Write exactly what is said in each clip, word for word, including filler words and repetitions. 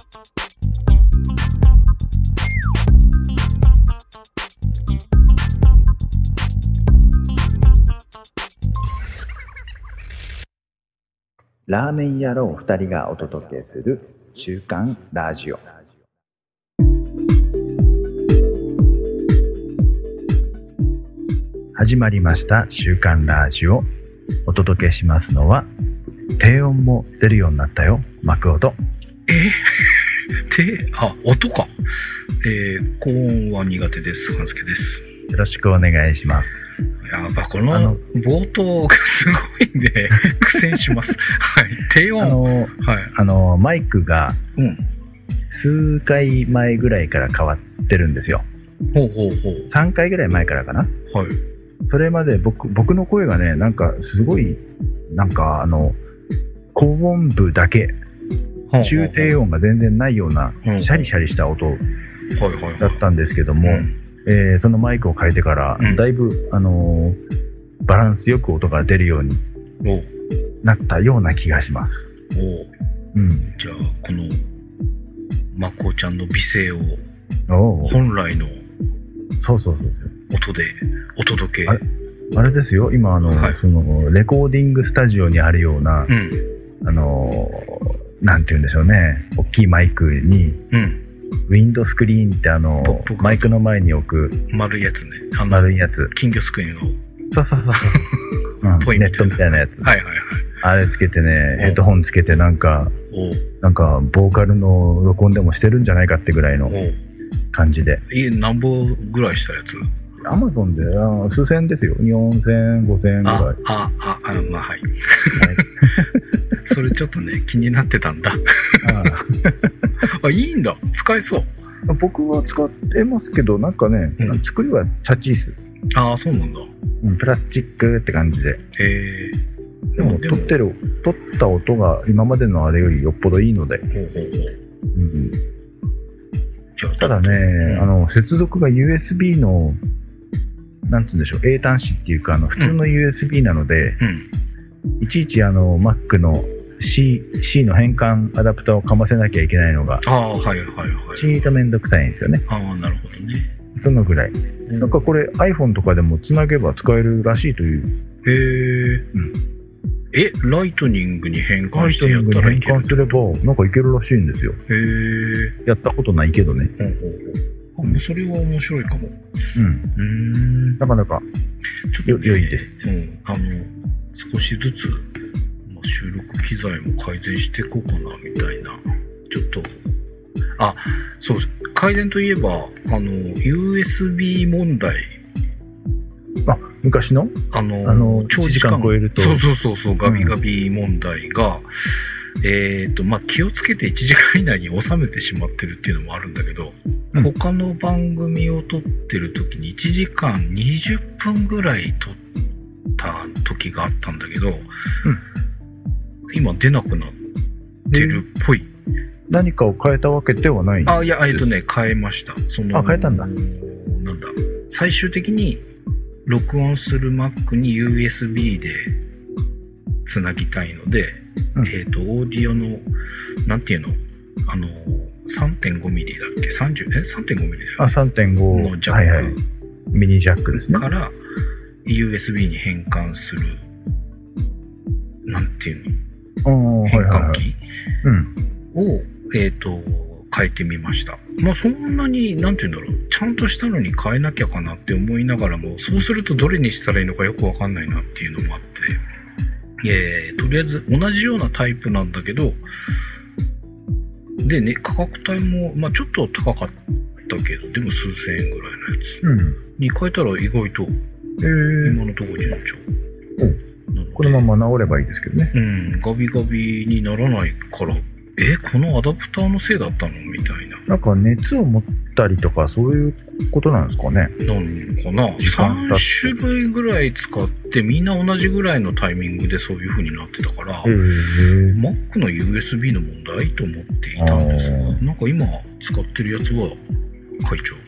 ラーメン野郎ふたりがお届けする週刊ラジオ。始まりました週刊ラジオ。お届けしますのは、低音も出るようになったよ、マクオと。 え低あ音か。えー、高音は苦手です。半助です。 よろしくお願いします。 やっぱこの冒頭がすごいんで苦戦します。はい、低音。あの、はい、 あのマイクが数回前ぐらいから変わってるんですよ。 ほうほうほう。 さんかいぐらい前からかな。はい。それまで僕僕の声がね、なんかすごいなんかあの高音部だけ、中低音が全然ないようなシャリシャリした音だったんですけども。えー、そのマイクを変えてから、うん、だいぶ、あのー、バランスよく音が出るようになったような気がします。 おうん、じゃあこのマコちゃんの美声を本来のそうそうそう音でお届け。 あれ、あれですよ、今あの、はい、そのレコーディングスタジオにあるような、うん、あのー、なんて言うんでしょうね、大きいマイクに、うんウィンドスクリーンってあのマイクの前に置く丸いやつね。 あの丸いやつ。 金魚すくいの。 そうそうそう。うん、ネットみたいなやつ。 はいはいはい。 あれつけてね、ヘッドホンつけてなんかなんかボーカルの録音でもしてるんじゃないかってぐらいの感じで。 え、何本ぐらいしたやつ？ アマゾンであ数千ですよ。よんせん、ごせんぐらい。 ああああまあはい。はいそれちょっとね気になってたんだ。ああいいんだ、使えそう。 僕は使ってますけど、なんかね、うん、作りはチャチース。 ああそうなんだ、 うん、プラスチックって感じで。へえ。 でも撮ってる撮った音が今までのあれよりよっぽどいいので。ほうほうほう、うん、じゃあただね、うん、あの接続が ユーエスビー のなんつうんでしょう、英端子っていうかあの普通の ユーエスビー なので、うんうん、いちいちあの Mac のC, C の変換アダプターをかませなきゃいけないのが、 ああ、はいはいはい。 ちーとめんどくさいんですよね。 ああ、なるほどね。 そのぐらい。うん、なんかこれ iPhone とかでもつなげば使えるらしいという。 へえ。うん。え、ライトニングに変換してやったらいける？ ライトニングに変換すればなんかいけるらしいんですよ。へえ。 やったことないけどね。うんうん。あ、それは面白いかも。 うん。うーん。なかなかちょっと良いです。 うん。あの少しずつ。収録機材も改善していこうかなみたいな。ちょっとあそう改善といえばあの ユーエスビー 問題。 あ昔のあのあの長時間超えるとそうそうそうそうガビガビ問題が、うん、えっとまあ気をつけていちじかん以内に収めてしまってるっていうのもあるんだけど、うん、他の番組を撮ってる時にいちじかんにじゅっぷんぐらい撮った時があったんだけど、うん今出なくなってるっぽい。 何かを変えたわけではないんですか？ あ、いや、えっとね、変えました。そのあ、変えたんだ。 なんだ。最終的に録音する Mac に ユーエスビー でつなぎたいので、うん、えっと、オーディオの、なんていうのあの、さんてんごミリ だっけ ?さんじゅう、え ?さんてんごミリ だよ、ね。 あ、さんてんごのジャック、 はいはい。ミニジャックですね。 から ユーエスビー に変換する、なんていうの変換器を、えっと、変えてみました。まあそんなに、なんていうんだろう、ちゃんとしたのに変えなきゃかなって思いながらも、そうするとどれにしたらいいのかよくわかんないなっていうのもあって、えー、とりあえず同じようなタイプなんだけど、でね、価格帯も、まあちょっと高かったけど、でも数千円ぐらいのやつ、うん、に変えたら意外と、えー、今のところ順調。 このまま治ればいいですけどね。 うん、ガビガビにならないから、え、このアダプターのせいだったのみたいな。 なんか熱を持ったりとかそういうことなんですかね。 なんかな。さん種類ぐらい使ってみんな同じぐらいのタイミングでそういう風になってたから、Mac の ユーエスビー の問題と思っていたんですが、なんか今使ってるやつは会長です。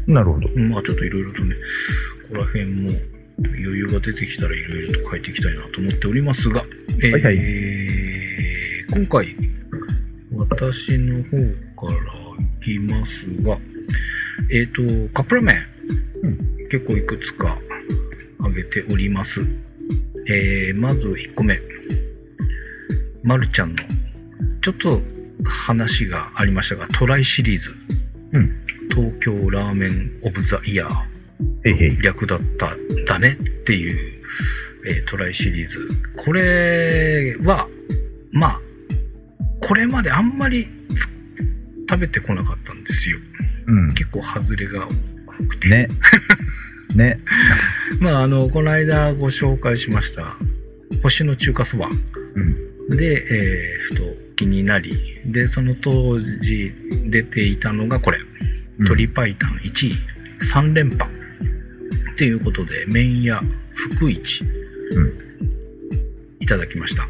なるほど。 まあちょっといろいろとね、ここら辺も余裕が出てきたらいろいろと変えていきたいなと思っておりますが、えーはいはい、今回話私の方からいきますが、えっ、ー、と、カップラーメン、うん、結構いくつかあげております。えー、まずいっこめ。まるちゃんの、ちょっと話がありましたが、トライシリーズ。うん、東京ラーメンオブザイヤー。 へいへい略だったんだねっていう、えー、トライシリーズ。これは、まあ、これまであんまり食べてこなかったんですよ。うん、結構外れが多くて。 ね。ね。 まあ、あの、この間ご紹介しました、星の中華そば。うん、で、えー、ふと気になり、で、その当時出ていたのがこれ。うん、鶏白湯いちいさん連覇。ということで、麺屋福一、うん、いただきました。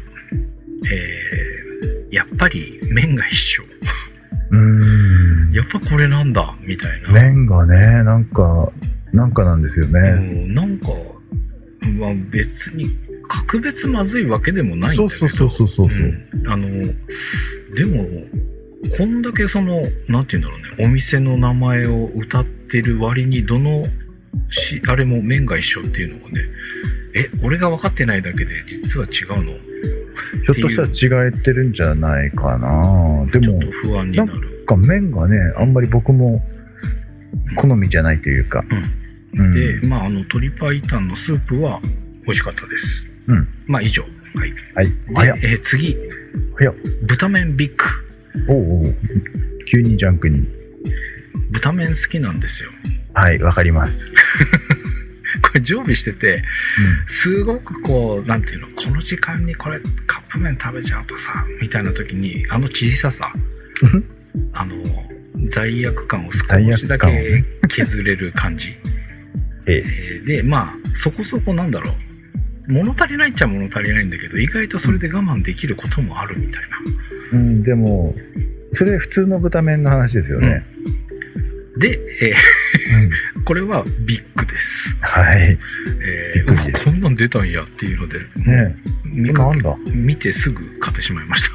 えー、やっぱり麺が一緒。うーん、やっぱこれなんだみたいな。 麺がね、なんかなんかなんですよね。 うん、なんか、まあ、別に格別まずいわけでもないんだけど。 そうそうそうそうそう、 うん、あのでもこんだけそのなんていうんだろうね、お店の名前を歌ってる割にどのしあれも麺が一緒っていうのがね、え、俺が分かってないだけで実は違うの？ ひょっとしたら違えてるんじゃないかな。でもちょっと不安になる。 なんか麺がね、あんまり僕も好みじゃないというか。 うんうん、で、まああの鶏白湯のスープは美味しかったです。うん。まあ以上。はい。はい。で、えー、次。 早っ。 豚麺ビッグ。 おうおう。急にジャンクに。 豚麺好きなんですよ。 はい、わかります。 これ常備してて、うん、すごくこう、なんていうの、この時間にこれカップ麺食べちゃうとさ、みたいな時に、あの小ささ、あの、罪悪感を少しだけ削れる感じ。ええ、で、まあ、そこそこなんだろう。物足りないっちゃ物足りないんだけど、意外とそれで我慢できることもあるみたいな。 うん、でも、それ普通の豚麺の話ですよね。 うん、で、えーうん、これはビッグです。 はい。 えー、うわ、こんなん出たんやっていうので、ね、見か見てすぐ買ってしまいました。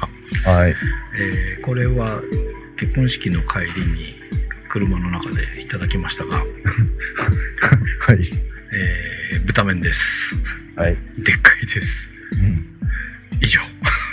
はい。えー、これは結婚式の帰りに車の中でいただきましたが、はい。えー、豚麺です。はい。でっかいです。うん。以上。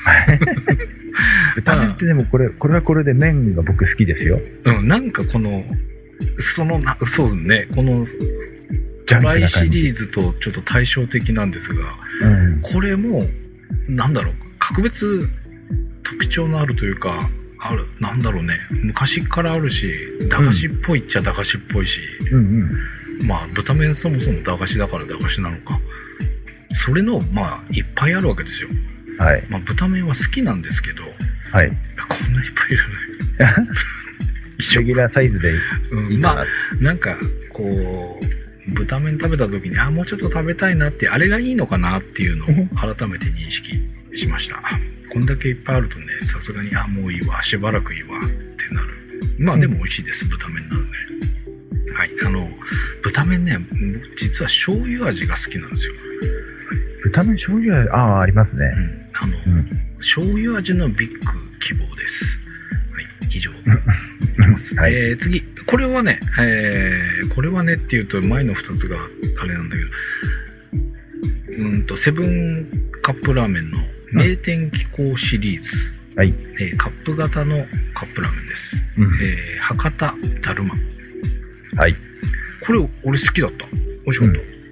豚麺ってでもこれ、これはこれで麺が僕好きですよ。 うん、なんかこの、そのな、そうね、このトライシリーズとちょっと対照的なんですが、うん、これも、なんだろう、格別特徴のあるというか、ある、なんだろうね、昔からあるし、駄菓子っぽいっちゃ駄菓子っぽいし、うんうん、まあ、豚麺そもそも駄菓子だから駄菓子なのか。それの、まあ、いっぱいあるわけですよ。はい。まあ、豚麺は好きなんですけど、はい。こんなにいっぱいいらない。 レギュラーサイズでいいかな、うん、まあ、 なんか、こう、豚麺食べた時に、あ、もうちょっと食べたいなって、あれがいいのかなっていうのを改めて認識しました。こんだけいっぱいあるとね、さすがに、あ、もういいわ、しばらくいいわってなる。まあでも美味しいです、うん、豚麺なので。はい。あの、豚麺ね、実は醤油味が好きなんですよ。 豚麺醤油味、ああ、ありますね。うん。 あの、うん、醤油味のビッグ希望です。はい。以上。いきます。はい、えー、次。これはね、えー、これはねっていうと前のふたつがあれなんだけど、うんと、セブンカップラーメンの名店機構シリーズ。はい。えー、カップ型のカップラーメンです。うん、えー、博多だるま。はい。これ、俺好きだった。美味しかった。うん、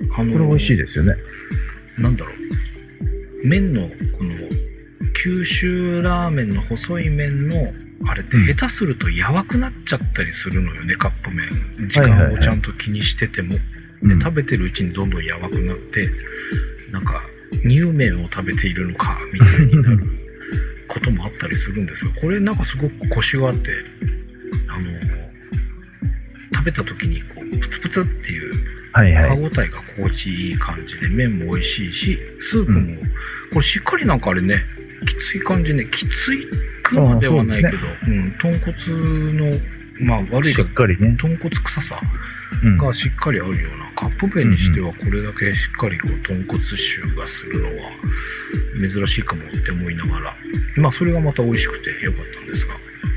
あのー、これ美味しいですよね。 なんだろう。麺の、この、九州ラーメンの細い麺の、あれって下手するとやわくなっちゃったりするのよね、カップ麺。時間をちゃんと気にしてても。はいはいはい、で、食べてるうちにどんどんやわくなって、なんか、乳麺を食べているのか、みたいになることもあったりするんですが、これなんかすごくコシがあって、あの、食べた時にこう、プツプツっていう、はいはい、歯応えが心地いい感じで、麺も美味しいし、スープも、うん、これしっかりなんかあれね、きつい感じね、きついくまではないけど、うね、うん、豚骨の、まあ悪いけど、しっかりね、豚骨臭さがしっかりあるような、うん、カップ麺にしてはこれだけしっかりこう豚骨臭がするのは珍しいかもって思いながら、まあそれがまた美味しくてよかったんですが、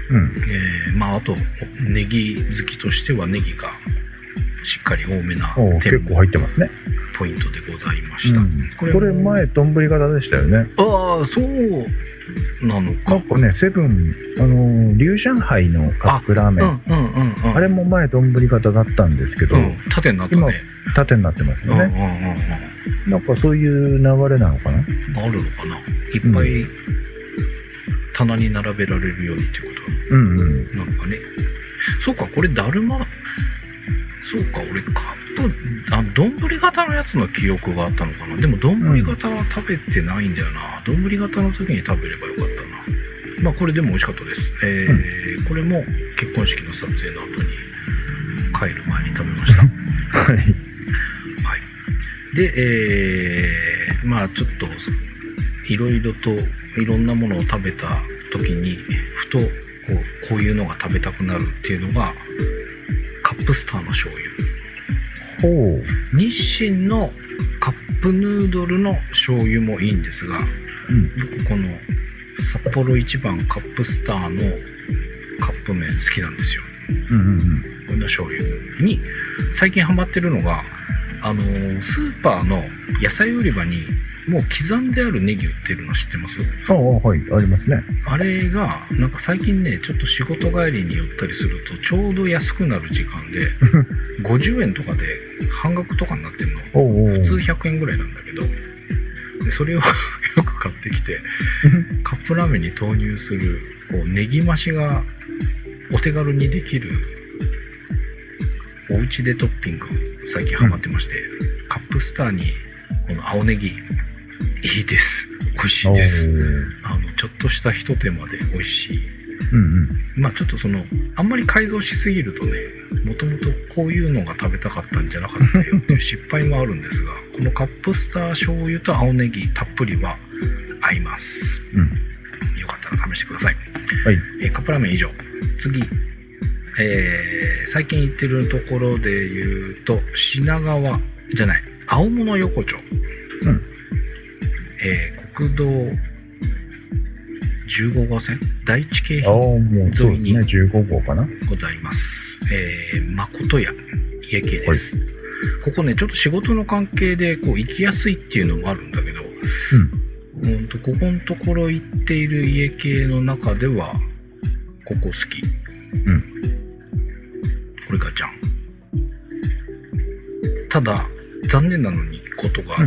うん、 えー、まああとネギ好きとしてはネギがしっかり多めな結構入ってますね。 ポイントでございました。うん、 これこれ前丼型でしたよね。 ああ、そうなのか。 なんかね、セブン、あのー、龍上海のカップラーメン、あ、うんうんうんうん、あれも前丼型だったんですけど、うん、 縦になったね。 今縦になってますよね。うんうんうんうん、なんかそういう流れなのかな。 あるのかな。いっぱい棚に並べられるようにってこと。 うんうん。 なんかね。そうか、これだるま。そうか、俺カップ、あ、丼型のやつの記憶があったのかな。でも丼型は食べてないんだよな。丼、うん、型の時に食べればよかったな。まあこれでも美味しかったです。えーうん、これも結婚式の撮影の後に帰る前に食べました。 はい。はい。 で、えー、まあちょっといろいろといろんなものを食べた時にふとこう、こういうのが食べたくなるっていうのがカップスターの醤油。 ほう。 日清のカップヌードルの醤油もいいんですが、うん、僕この札幌一番カップスターのカップ麺好きなんですよ。 うんうんうん、 こんな醤油に最近ハマってるのが、あのー、スーパーの野菜売り場にもう刻んであるネギ売ってるの知ってます？ ああ、はい、ありますね。 あれがなんか最近ね、ちょっと仕事帰りに寄ったりするとちょうど安くなる時間でごじゅうえんとかで半額とかになってるの。 おうおう、 普通ひゃくえんぐらいなんだけど、でそれをよく買ってきてカップラーメンに投入するこうネギ増しがお手軽にできるおうちでトッピング最近ハマってまして、うん、カップスターにこの青ネギいいです。美味しいです。あのちょっとしたひと手間で美味しい。 うんうん、 まあちょっとそのあんまり改造しすぎるとね、もともとこういうのが食べたかったんじゃなかったよっていう失敗もあるんですが、このカップスター醤油と青ネギたっぷりは合います。 うん、 よかったら試してください。 はい。 えー、カップラーメン以上。次、えー、最近行ってるところで言うと品川じゃない、青物横丁。 うん。 えー、国道じゅうご号線第一京浜沿いにじゅうご号かなございます。えー、誠屋家系です。ここね、ちょっと仕事の関係でこう行きやすいっていうのもあるんだけど、うん、うんとここのところ行っている家系の中ではここ好き。 うん。 これがじゃん。ただ残念なのにことが、うん、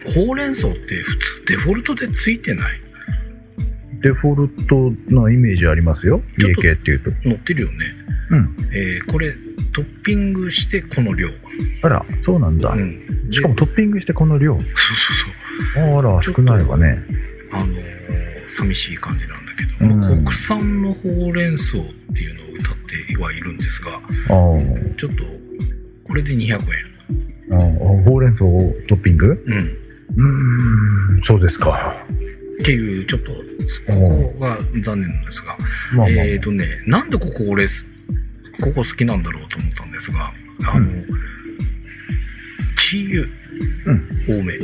ほうれん草って普通デフォルトでついてない？ デフォルトのイメージありますよ。家系っていうと載ってるよね。 うん。 えー、これトッピングしてこの量。 あら、そうなんだ。うん、しかもトッピングしてこの量。 そうそうそう。 あら、少ないわね。 あのー、寂しい感じなんだけど、うん、国産のほうれん草っていうのを歌ってはいるんですが、あちょっとこれでにひゃくえん。 あほうれん草をトッピング？ うん。 うーん、そうですか。 っていうちょっとここが残念なんですが、まあまあ、えっとね、なんでここ俺ここ好きなんだろうと思ったんですが、あの、うん、チー油多め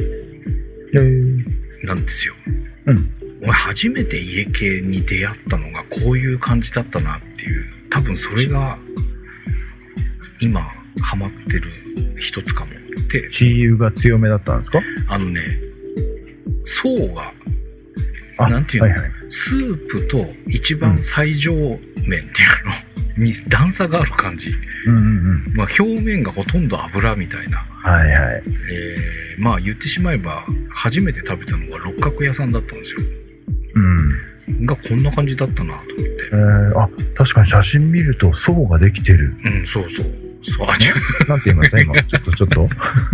なんですよ。 うん。 俺初めて家系に出会ったのがこういう感じだったなっていう、多分それが今ハマってる一つかもって。 チー油が強めだったんですか？ あのね、層がなんていうの、はいはい、スープと一番最上面っていうのに段差がある感じ、 うんうんうんまあ、表面がほとんど油みたいな、 はいはいえー、まあ言ってしまえば初めて食べたのが六角屋さんだったんですよ、 うん、 がこんな感じだったなと思って、 えー、あ確かに写真見ると層ができてる。 うんそうそうそうあなんて言いました今ちょっとちょっと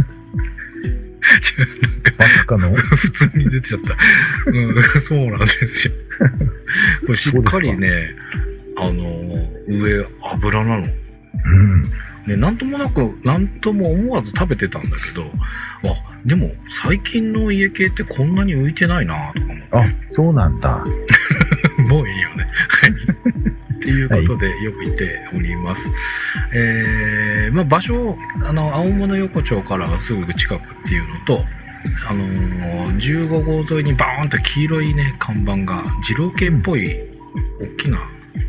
まさかの普通に出ちゃった、うん、そうなんですよこれしっかりねあの上油なの、 うんね、なんともなくなんとも思わず食べてたんだけど、あでも最近の家系ってこんなに浮いてないなとか思って。 あそうなんだもういいよねっていうことでよく行っております、はい、えー、まあ場所あの青物横丁からはすぐ近くっていうのと、あのー、じゅうご号沿いにバーンと黄色いね看板が二郎系っぽい大きな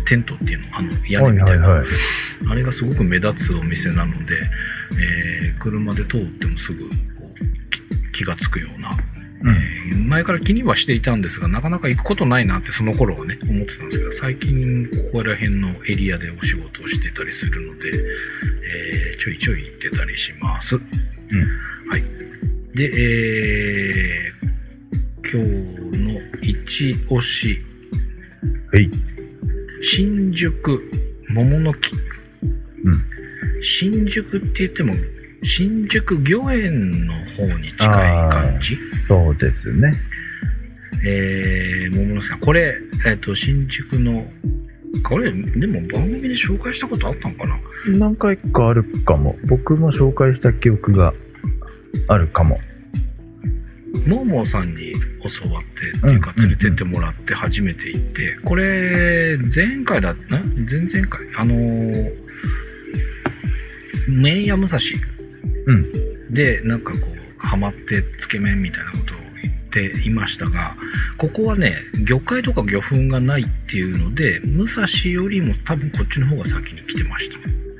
テントっていうの、あの屋根みたいな、 はいはいはい、 あれがすごく目立つお店なので、えー、車で通ってもすぐこう気がつくような、うん、えー、前から気にはしていたんですが、なかなか行くことないなってその頃はね思ってたんですけど、最近ここら辺のエリアでお仕事をしてたりするので、えー、ちょいちょい行ってたりします。うん、はい。で、えー、今日の一押し、 はい、 新宿桃の木、うん、新宿って言っても新宿御苑の方に近い感じ。 そうですね。 えー、桃の木さん、これ、えっと、新宿の、これ、でも番組で紹介したことあったのかな？ 何回かあるかも。僕も紹介した記憶があるかも。 モーモーさんに教わってっていうか連れてってもらって初めて行って、これ前回だったな前々回あのー、麺屋武蔵でなんかこうハマってつけ麺みたいなことを言っていましたが、ここはね魚介とか魚粉がないっていうので、武蔵よりも多分こっちの方が先に来てました。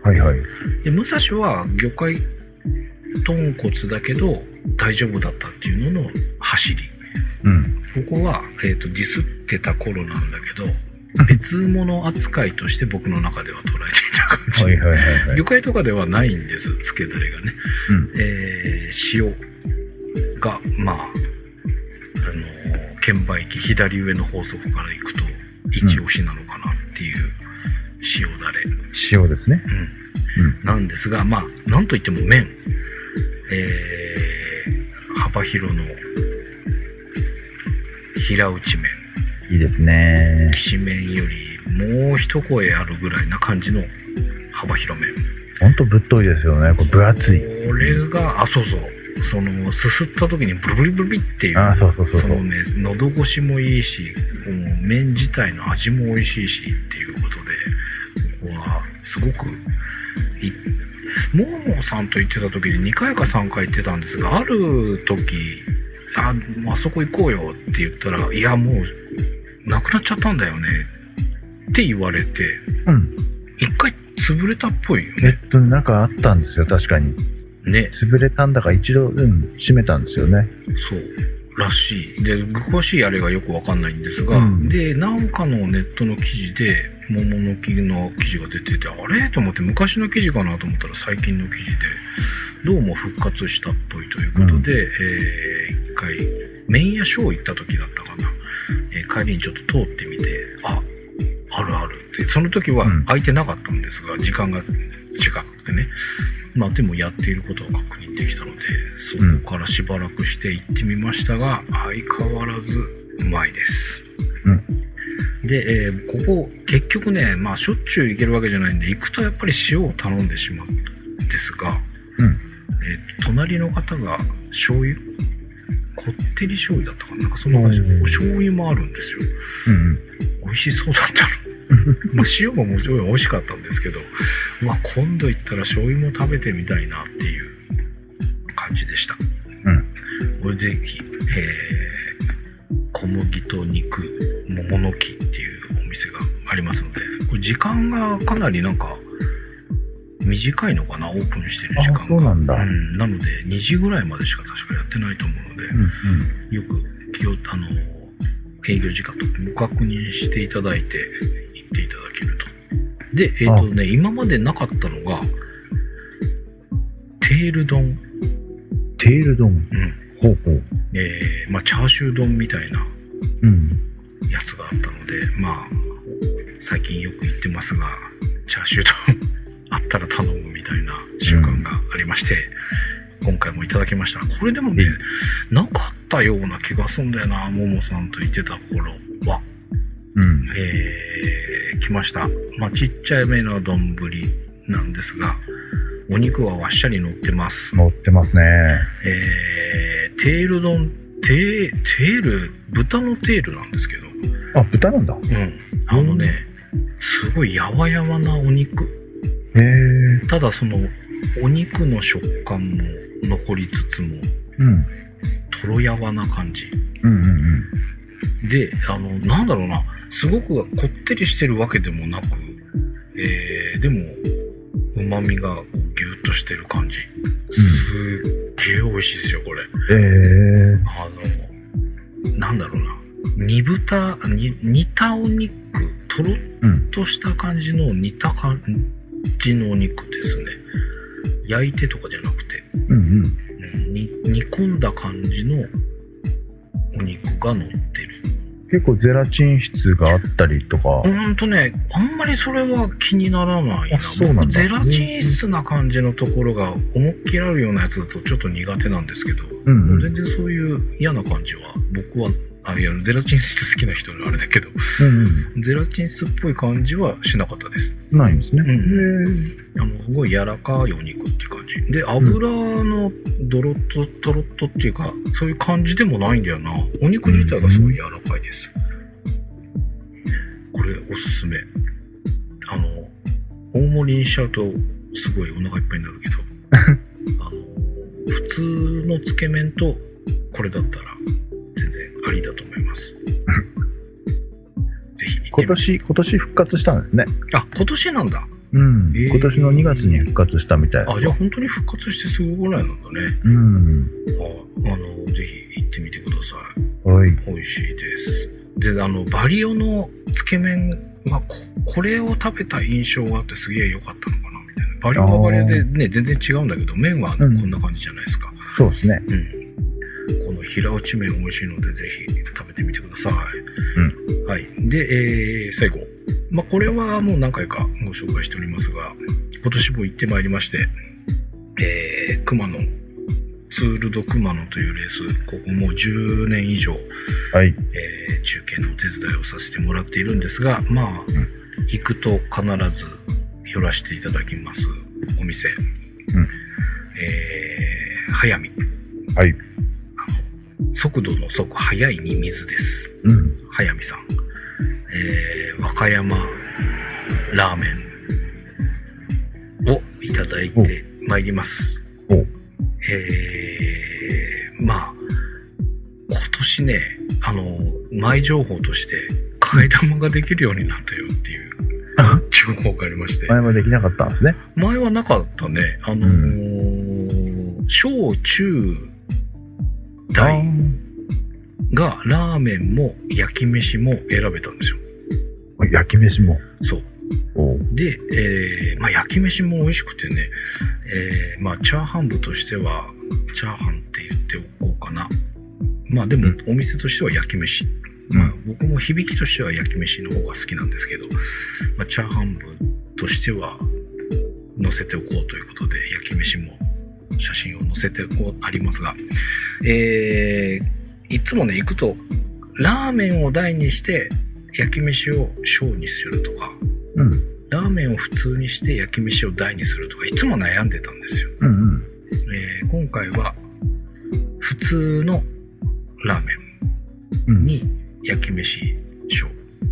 はいはい。 で武蔵は魚介豚骨だけど大丈夫だったっていうのの走り、うん、ここは、えーと、ディスってた頃なんだけど別物扱いとして僕の中では捉えていた感じ。はいはいはいはい、魚介とかではないんです、つけだれがね、うん、えー、塩がまあ、あのー、券売機左上の法則からいくと一押しなのかなっていう塩だれ、 塩ですね、 うんうん、なんですが、まあなんといっても麺、えー、幅広の平打ち麺、 いいですね。 きし麺よりもう一声あるぐらいな感じの幅広麺。 ほんとぶっといですよね。これ分厚い。 これが、あ、そうそう。その、すすった時にブルブリブルビっていう。 あ、そうそうそうそう。 そのね、喉越しもいいし、この麺自体の味も美味しいしっていうことで、ここはすごくいい。モーモーさんと言ってた時ににかいかさんかい行ってたんですが、ある時、あ、あそこ行こうよって言ったら、いやもうなくなっちゃったんだよねって言われて、うん、一回潰れたっぽいよね。 えっとなんかあったんですよ、確かにね。潰れたんだか一度、うん、閉めたんですよね。 そうらしい。で詳しいあれがよくわかんないんですが、うん、でなんかのネットの記事で桃の木の記事が出てて、あれと思って昔の記事かなと思ったら最近の記事でどうも復活したっぽいということで、うん、えー、一回麺屋ショー行った時だったかな、えー、帰りにちょっと通ってみて、あ、あるあるって、その時は空いてなかったんですが、うん、時間が違くてね、まあでもやっていることを確認できたので、そこからしばらくして行ってみましたが、相変わらずうまいです。うん、で、えー、ここ結局ね、まあしょっちゅう行けるわけじゃないんで、行くとやっぱり塩を頼んでしまうんですが、うん、えー、隣の方が醤油、こってり醤油だったかな、なんかそんな感じでお醤油もあるんですよ。うんうん、美味しそうだったの。まあ塩ももちろん美味しかったんですけど、まあ今度行ったら醤油も食べてみたいなっていう感じでした。うん。これぜひ、えー、小麦と肉、桃の木っていうお店がありますので、これ時間がかなりなんか短いのかな、オープンしてる時間が。 あ、そうなんだ。 うん、なのでにじぐらいまでしか確かやってないと思うので、うんうん、よく気をあの営業時間とご確認していただいて行っていただけると。で、えっ、ー、とね、今までなかったのがテール丼。 テール丼。うん。ほうほう。 えー、まあチャーシュー丼みたいなやつがあったので、うん、まあ最近よく行ってますが、チャーシュー丼あったら頼むみたいな習慣がありまして、うん、今回もいただきました。これでもね、うん、なかったような気がするんだよな、ももさんと言ってた頃は。うん、えー、来ました。まあちっちゃいめの丼なんですが、お肉はわっしゃり乗ってます。 乗ってますね。 えー、テール丼、テー、テール、豚のテールなんですけど。 あ、豚なんだ。 うん。あのね、すごいやわやわなお肉。 へー。 ただその、お肉の食感も残りつつも、うん、とろやわな感じ。 うんうんうん。 で、あの、なんだろうな、すごくこってりしてるわけでもなく、えー、でも、旨味がギュッとしてる感じ。すっげえ美味しいですよ、これ。 えー、 あの、なんだろうな、煮豚、に煮たお肉、とろっとした感じの煮た感じのお肉ですね。焼いてとかじゃなくて、 うんうんうん、に煮込んだ感じのお肉が乗ってる。 結構ゼラチン質があったりとか。 ほんとね、あんまりそれは気にならないな。 あ、そうなんだ。 ゼラチン質な感じのところが思いっきりあるようなやつだとちょっと苦手なんですけど、 うんうん、 全然そういう嫌な感じは僕はあれやるゼラチン質好きな人にあれだけど、 うんうん、 ゼラチン質っぽい感じはしなかったです。 ないんですね。 うん、あのすごい柔らかいお肉っていう感じで、油のドロッとトロッとっていうかそういう感じでもないんだよな。お肉自体がすごい柔らかいです。これおすすめ。あの大盛りにしちゃうとすごいお腹いっぱいになるけどあの普通のつけ麺とこれだったら全然ありだと思いますぜひ今年今年復活したんですね。 あ、今年なんだ。 うん、えー、今年のにがつに復活したみたい。 あ、じゃあ本当に復活してすぐぐらいなんだね。 うん。 あ、あのぜひ行ってみてください。 はい。 美味しいです。で、あのバリオのつけ麺は こ, これを食べた印象があってすげえ良かったのかなみたいな。バリオはバリオでね全然違うんだけど麺はこんな感じじゃないですか。 うん、そうですね。 うん。この平打ち麺美味しいのでぜひ食べてみてください。 うん。 はい。で、えー、最後。まあ、これはもう何回かご紹介しておりますが、今年も行ってまいりまして、えー、熊野、ツールド熊野というレース、ここもうじゅうねん以上、 はい、 えー、中継のお手伝いをさせてもらっているんですが、まあ、うん、行くと必ず寄らせていただきますお店、うん、えー、速水。 はい。 速度の速、速いに水です。 うん。 速水さん。えー、和歌山ラーメンをいただいてまいります。 おえー、まあ、今年ね、あの、前情報として、替え玉ができるようになったよっていう情報がありまして。 前はできなかったんですね。 前はなかったね。あのーうん、小中大がラーメンも焼き飯も選べたんですよ。 焼き飯も。 そう。で、えー、まあ焼き飯も美味しくてね、えー、まあチャーハン部としてはチャーハンって言っておこうかな。まあでもお店としては焼き飯。うん、まあ僕も響きとしては焼き飯の方が好きなんですけど、まあチャーハン部としては載せておこうということで焼き飯も写真を載せてこうありますが、えー、いつもね行くとラーメンを大にして焼き飯を小にするとか、 うん、 ラーメンを普通にして焼き飯を大にするとかいつも悩んでたんですよ、 うんうんえー、今回は普通のラーメンに焼き飯小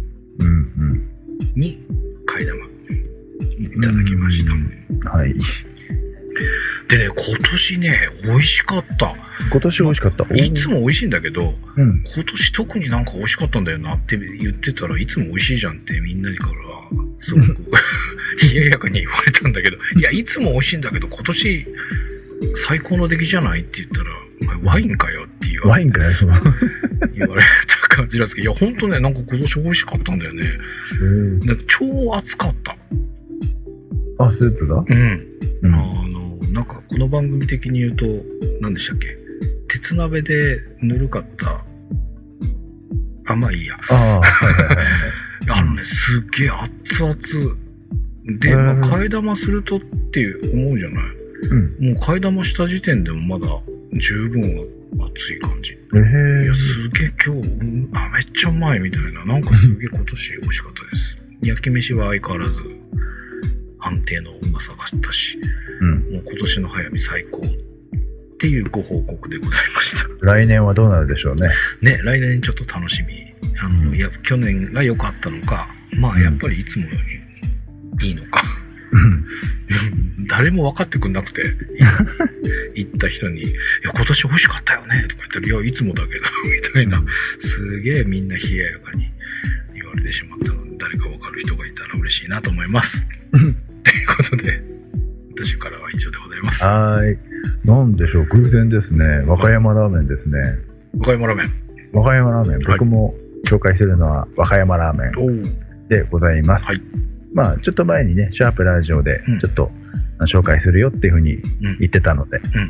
に替え玉いただきました、うんうん、はいでね、今年ね、美味しかった。 今年美味しかった。 いつも美味しいんだけど、 うん、 今年特になんか美味しかったんだよなって言ってたらいつも美味しいじゃんってみんなからすごく冷ややかに言われたんだけど、いや、いつも美味しいんだけど今年最高の出来じゃないって言ったら、お前ワインかよって言われて。ワインかよ、その言われた感じなんですけど、いや、ほんとね、なんか今年美味しかったんだよね。で超暑かった。 あ、スープが？ うん。うん、あの、なんかこの番組的に言うと、何でしたっけ？鉄鍋でぬるかった、あ、まあいいや。 ああ、はいはいはい。 あのね、すっげえ熱々で、まあ、替え玉するとっていう思うじゃない。うん、もう替え玉した時点でもまだ十分熱い感じ。 えー、 いや、すげえ今日、あ、めっちゃうまいみたいな。なんかすげえ今年美味しかったです。焼き飯は相変わらず安定のうまさがしたし、うん、もう今年の速水最高っていうご報告でございました。 来年はどうなるでしょうね。 ね、来年ちょっと楽しみ。あの、うん、いや、去年が良かったのか、まあやっぱりいつもよりいいのか。 誰も分かってくんなくて、行った人に、いや、今年美味しかったよねとか言ったら、いや、いつもだけど、みたいな、すげえみんな冷ややかに言われてしまったので、誰か分かる人がいたら嬉しいなと思います。ということで、私からは以上でございます。 はい。なんでしょう、偶然ですね。和歌山ラーメンですね。 和歌山ラーメン。 和歌山ラーメン。僕も紹介するのは和歌山ラーメンでございます。はい。まあ、ちょっと前にね、シャープラジオでちょっと紹介するよっていうふうに言ってたので。うんうん、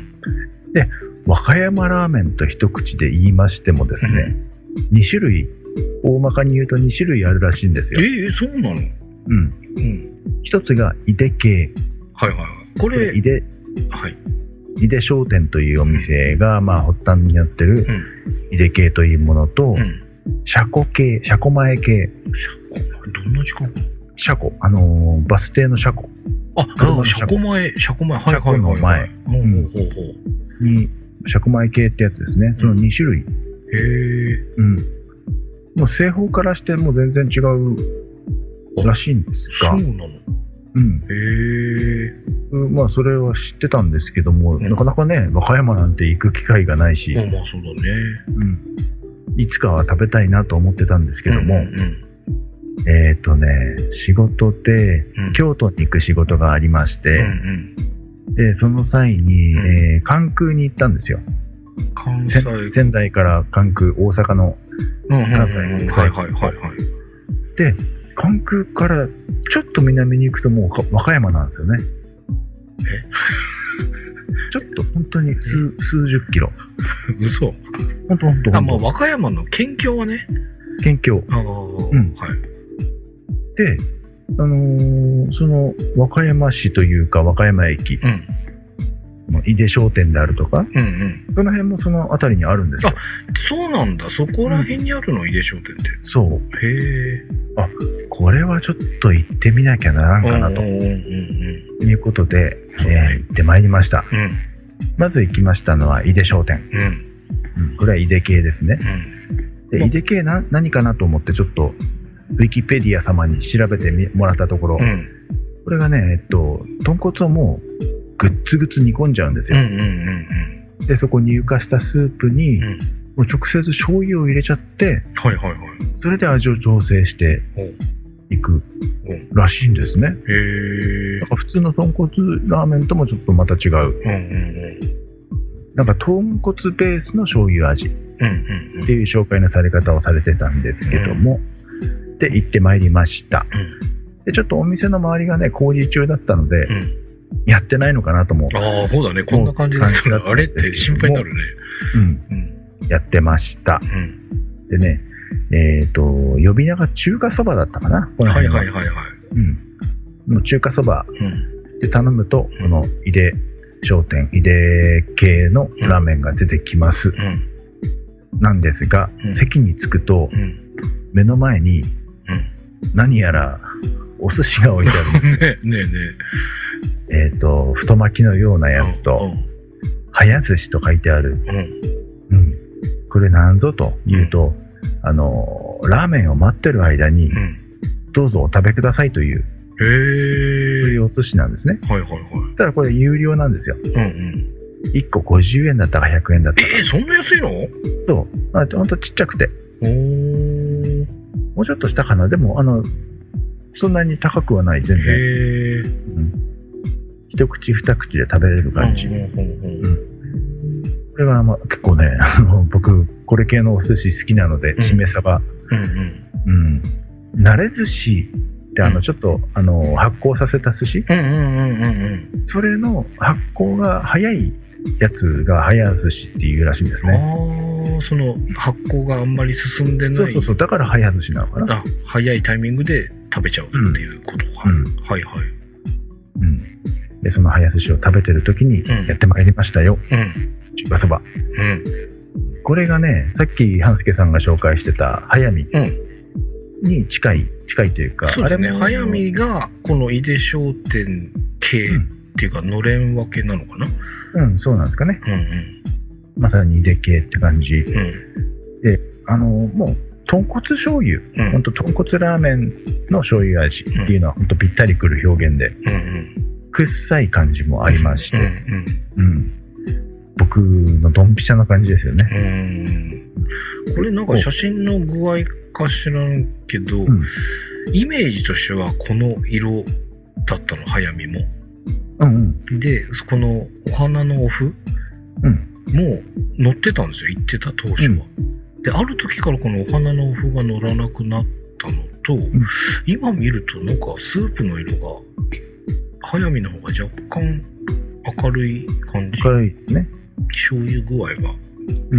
で、和歌山ラーメンと一口で言いましてもですね、うん、に種類、大まかに言うとに種類あるらしいんですよ。 えー、そうなの？ うん。うん。一つが井出系。 はいはいはい。これ、 井出、 はい。 井出商店というお店が、まあ、発端になってる井出系というものと、うん、車庫系、車庫前系。 車庫、どんな時間？ 車庫、あのー、バス停の車庫。 あ、車庫前、車庫前、はいはいはい、はい。車庫の前。うん、ほうほうほう。 に、車庫前系ってやつですね。そのに種類。へぇー。 うん。もう製法からしても全然違うらしいんですが。 そうなの？ うん。 へぇー。まあ、それは知ってたんですけども、うん、なかなかね、和歌山なんて行く機会がないし。 まあ、まあ、そうだね。 うん。いつかは食べたいなと思ってたんですけども、うんうんうんえっ、ー、とね、仕事で、うん、京都に行く仕事がありまして、うんうん、で、その際に、うんえー、関空に行ったんですよ。 関西仙台から関空、大阪の関西に。 はいはいはいはい。 で、関空からちょっと南に行くともう和歌山なんですよね。 えちょっと本当に数、数十キロ。 嘘。 本当本当。 あ、まあ和歌山の県境はね。 県境。 ああ、うん。はい。 で、あのー、その和歌山市というか和歌山駅、うん、井出商店であるとか、うんうん、その辺もその辺りにあるんですよ。 あ、そうなんだ。そこら辺にあるの、うん、井出商店って。 そう。 へえ。 あ、これはちょっと行ってみなきゃならんかなということで、えー、行ってまいりました。うん、まず行きましたのは井出商店。うんうん、これは井出系ですね。うん、で井出系な何かなと思ってちょっとウィキペディア様に調べてもらったところ、うん、これがね、えっと、豚骨をもうぐっつぐつ煮込んじゃうんですよ。うんうんうんうん、で、そこに乳化したスープに、うん、もう直接醤油を入れちゃって、はいはいはい、それで味を調整していくらしいんですね。へー。なんか普通の豚骨ラーメンともちょっとまた違う。うんうんうん、なんか豚骨ベースの醤油味っていう紹介のされ方をされてたんですけども、うんで行ってまいりました、うん、でちょっとお店の周りがね工事中だったので、うん、やってないのかなともああそうだねこんな感じだったらあれって心配になるね、 うんうん、やってました、うん、でねえっ、ー、と呼び名が中華そばだったかなこの辺ははいはいはいはい、うん、もう中華そばで頼むと、うん、この井出商店井出系のラーメンが出てきます、うん、なんですが、うん、席に着くと、うん、目の前にうん、何やらお寿司が置いてあるんですよ。ねえねえ。えっと、太巻きのようなやつと、うんうん、早寿司と書いてある。うん。うん、これなんぞと言うと、うん、あの、ラーメンを待ってる間に、うん、どうぞお食べくださいという、へー。そういうお寿司なんですね。はいはいはい。ただこれ有料なんですよ。うんうん。いっこごじゅうえんだったかひゃくえんだったか。 えー、そんな安いの？ そう。あ、ほんとちっちゃくて。おー。もうちょっとしたかな。でも、あの、そんなに高くはない、全然。へー。うん。一口二口で食べれる感じ。うんうんうんうん。これが、まあ、結構ね、あの、僕、これ系のお寿司好きなので、しめ鯖。うんうん。うん。慣れ寿司って、あの、ちょっと、あの、発酵させた寿司。うんうんうんうんうん。それの発酵が早いやつが早寿司っていうらしいんですね。 ああ、その発酵があんまり進んでない。 そうそうそう、だから早寿司なのかな。 あ、早いタイミングで食べちゃうっていうことか。うん、はいはい。 うん。で、その早寿司を食べてる時にやってまいりましたよ。うん。中華そば。うん。これがね、さっき半助さんが紹介してた早見に近い、近いというか、 そうですね。あれも早見がこの井出商店系っていうか、のれん分けなのかな。 うん、そうなんですかね。うんうん、まさに井出系って感じ、うん、で、あのもう豚骨醤油、うん、ほんと豚骨ラーメンの醤油味っていうのはほんとぴったりくる表現で、うんうん、 臭い感じもありまして、 うんうんうん、僕のドンピシャな感じですよね。 うん、これなんか写真の具合か知らんけど、うん、イメージとしてはこの色だったの、早見も。うんうん、で、このお花のお麩、うん、もう乗ってたんですよ、言ってた当初は。うん、で、ある時からこのお花のお麩が乗らなくなったのと、うん、今見るとなんかスープの色が早見の方が若干明るい感じ。 明るいね。 醤油具合が、うん、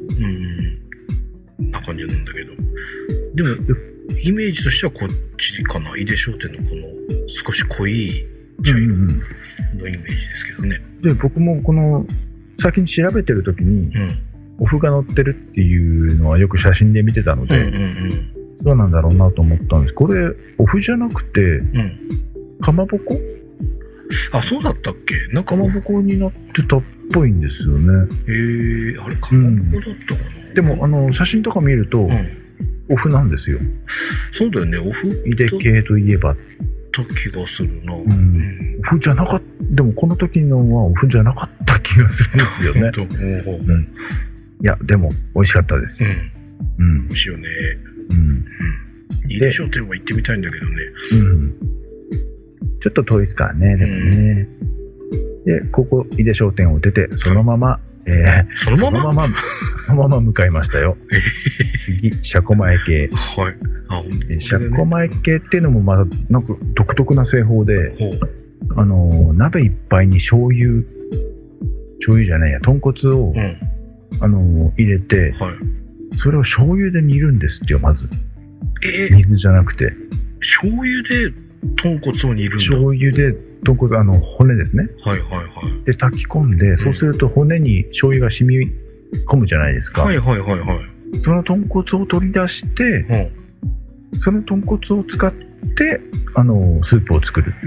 うん、な感じなんだけど、でもイメージとしてはこっちかな。井出商店のこの少し濃い茶色のイメージですけどね。 うんうん、で、僕もこの先に調べてる時に、うん、お麩が乗ってるっていうのはよく写真で見てたので、うんうんうん、そうなんだろうなと思ったんです。これお麩じゃなくて、うん、かまぼこ？ あ、そうだったっけ？なんかかまぼこになってたっぽいんですよね。 へえ、あれかまぼこだったかな。 うん、でもあの写真とか見ると、うん、お麩なんですよ。 そうだよね、お麩。 井出系といえば。 た気がするな。うんうん、お麩じゃなかった。でもこの時のはお麩じゃなかった気がするんですよね。うん、いやでも美味しかったです。うん。 うん、美味しいよね。うん。うん、井出商店は行ってみたいんだけどね。うん。 ちょっと遠いですからね、でもね。うん、で、ここ、井出商店を出て、そのまま、えー、 そのままそのまま、そのまま向かいましたよ。次、車庫前系。 はい。あ、本当に、ね。 車庫前系っていうのもまだ、なんか独特な製法で、あの、鍋いっぱいに醤油、醤油じゃないや、豚骨を、うん、あの、入れて、はい、それを醤油で煮るんですってよ、まず。えー、水じゃなくて。 醤油で、豚骨を煮るんだ。 醤油で豚骨、あの骨ですね。 はいはいはい。 で炊き込んで、うん、そうすると骨に醤油が染み込むじゃないですか。 はいはいはいはい。 その豚骨を取り出して、うん、その豚骨を使ってあのスープを作る。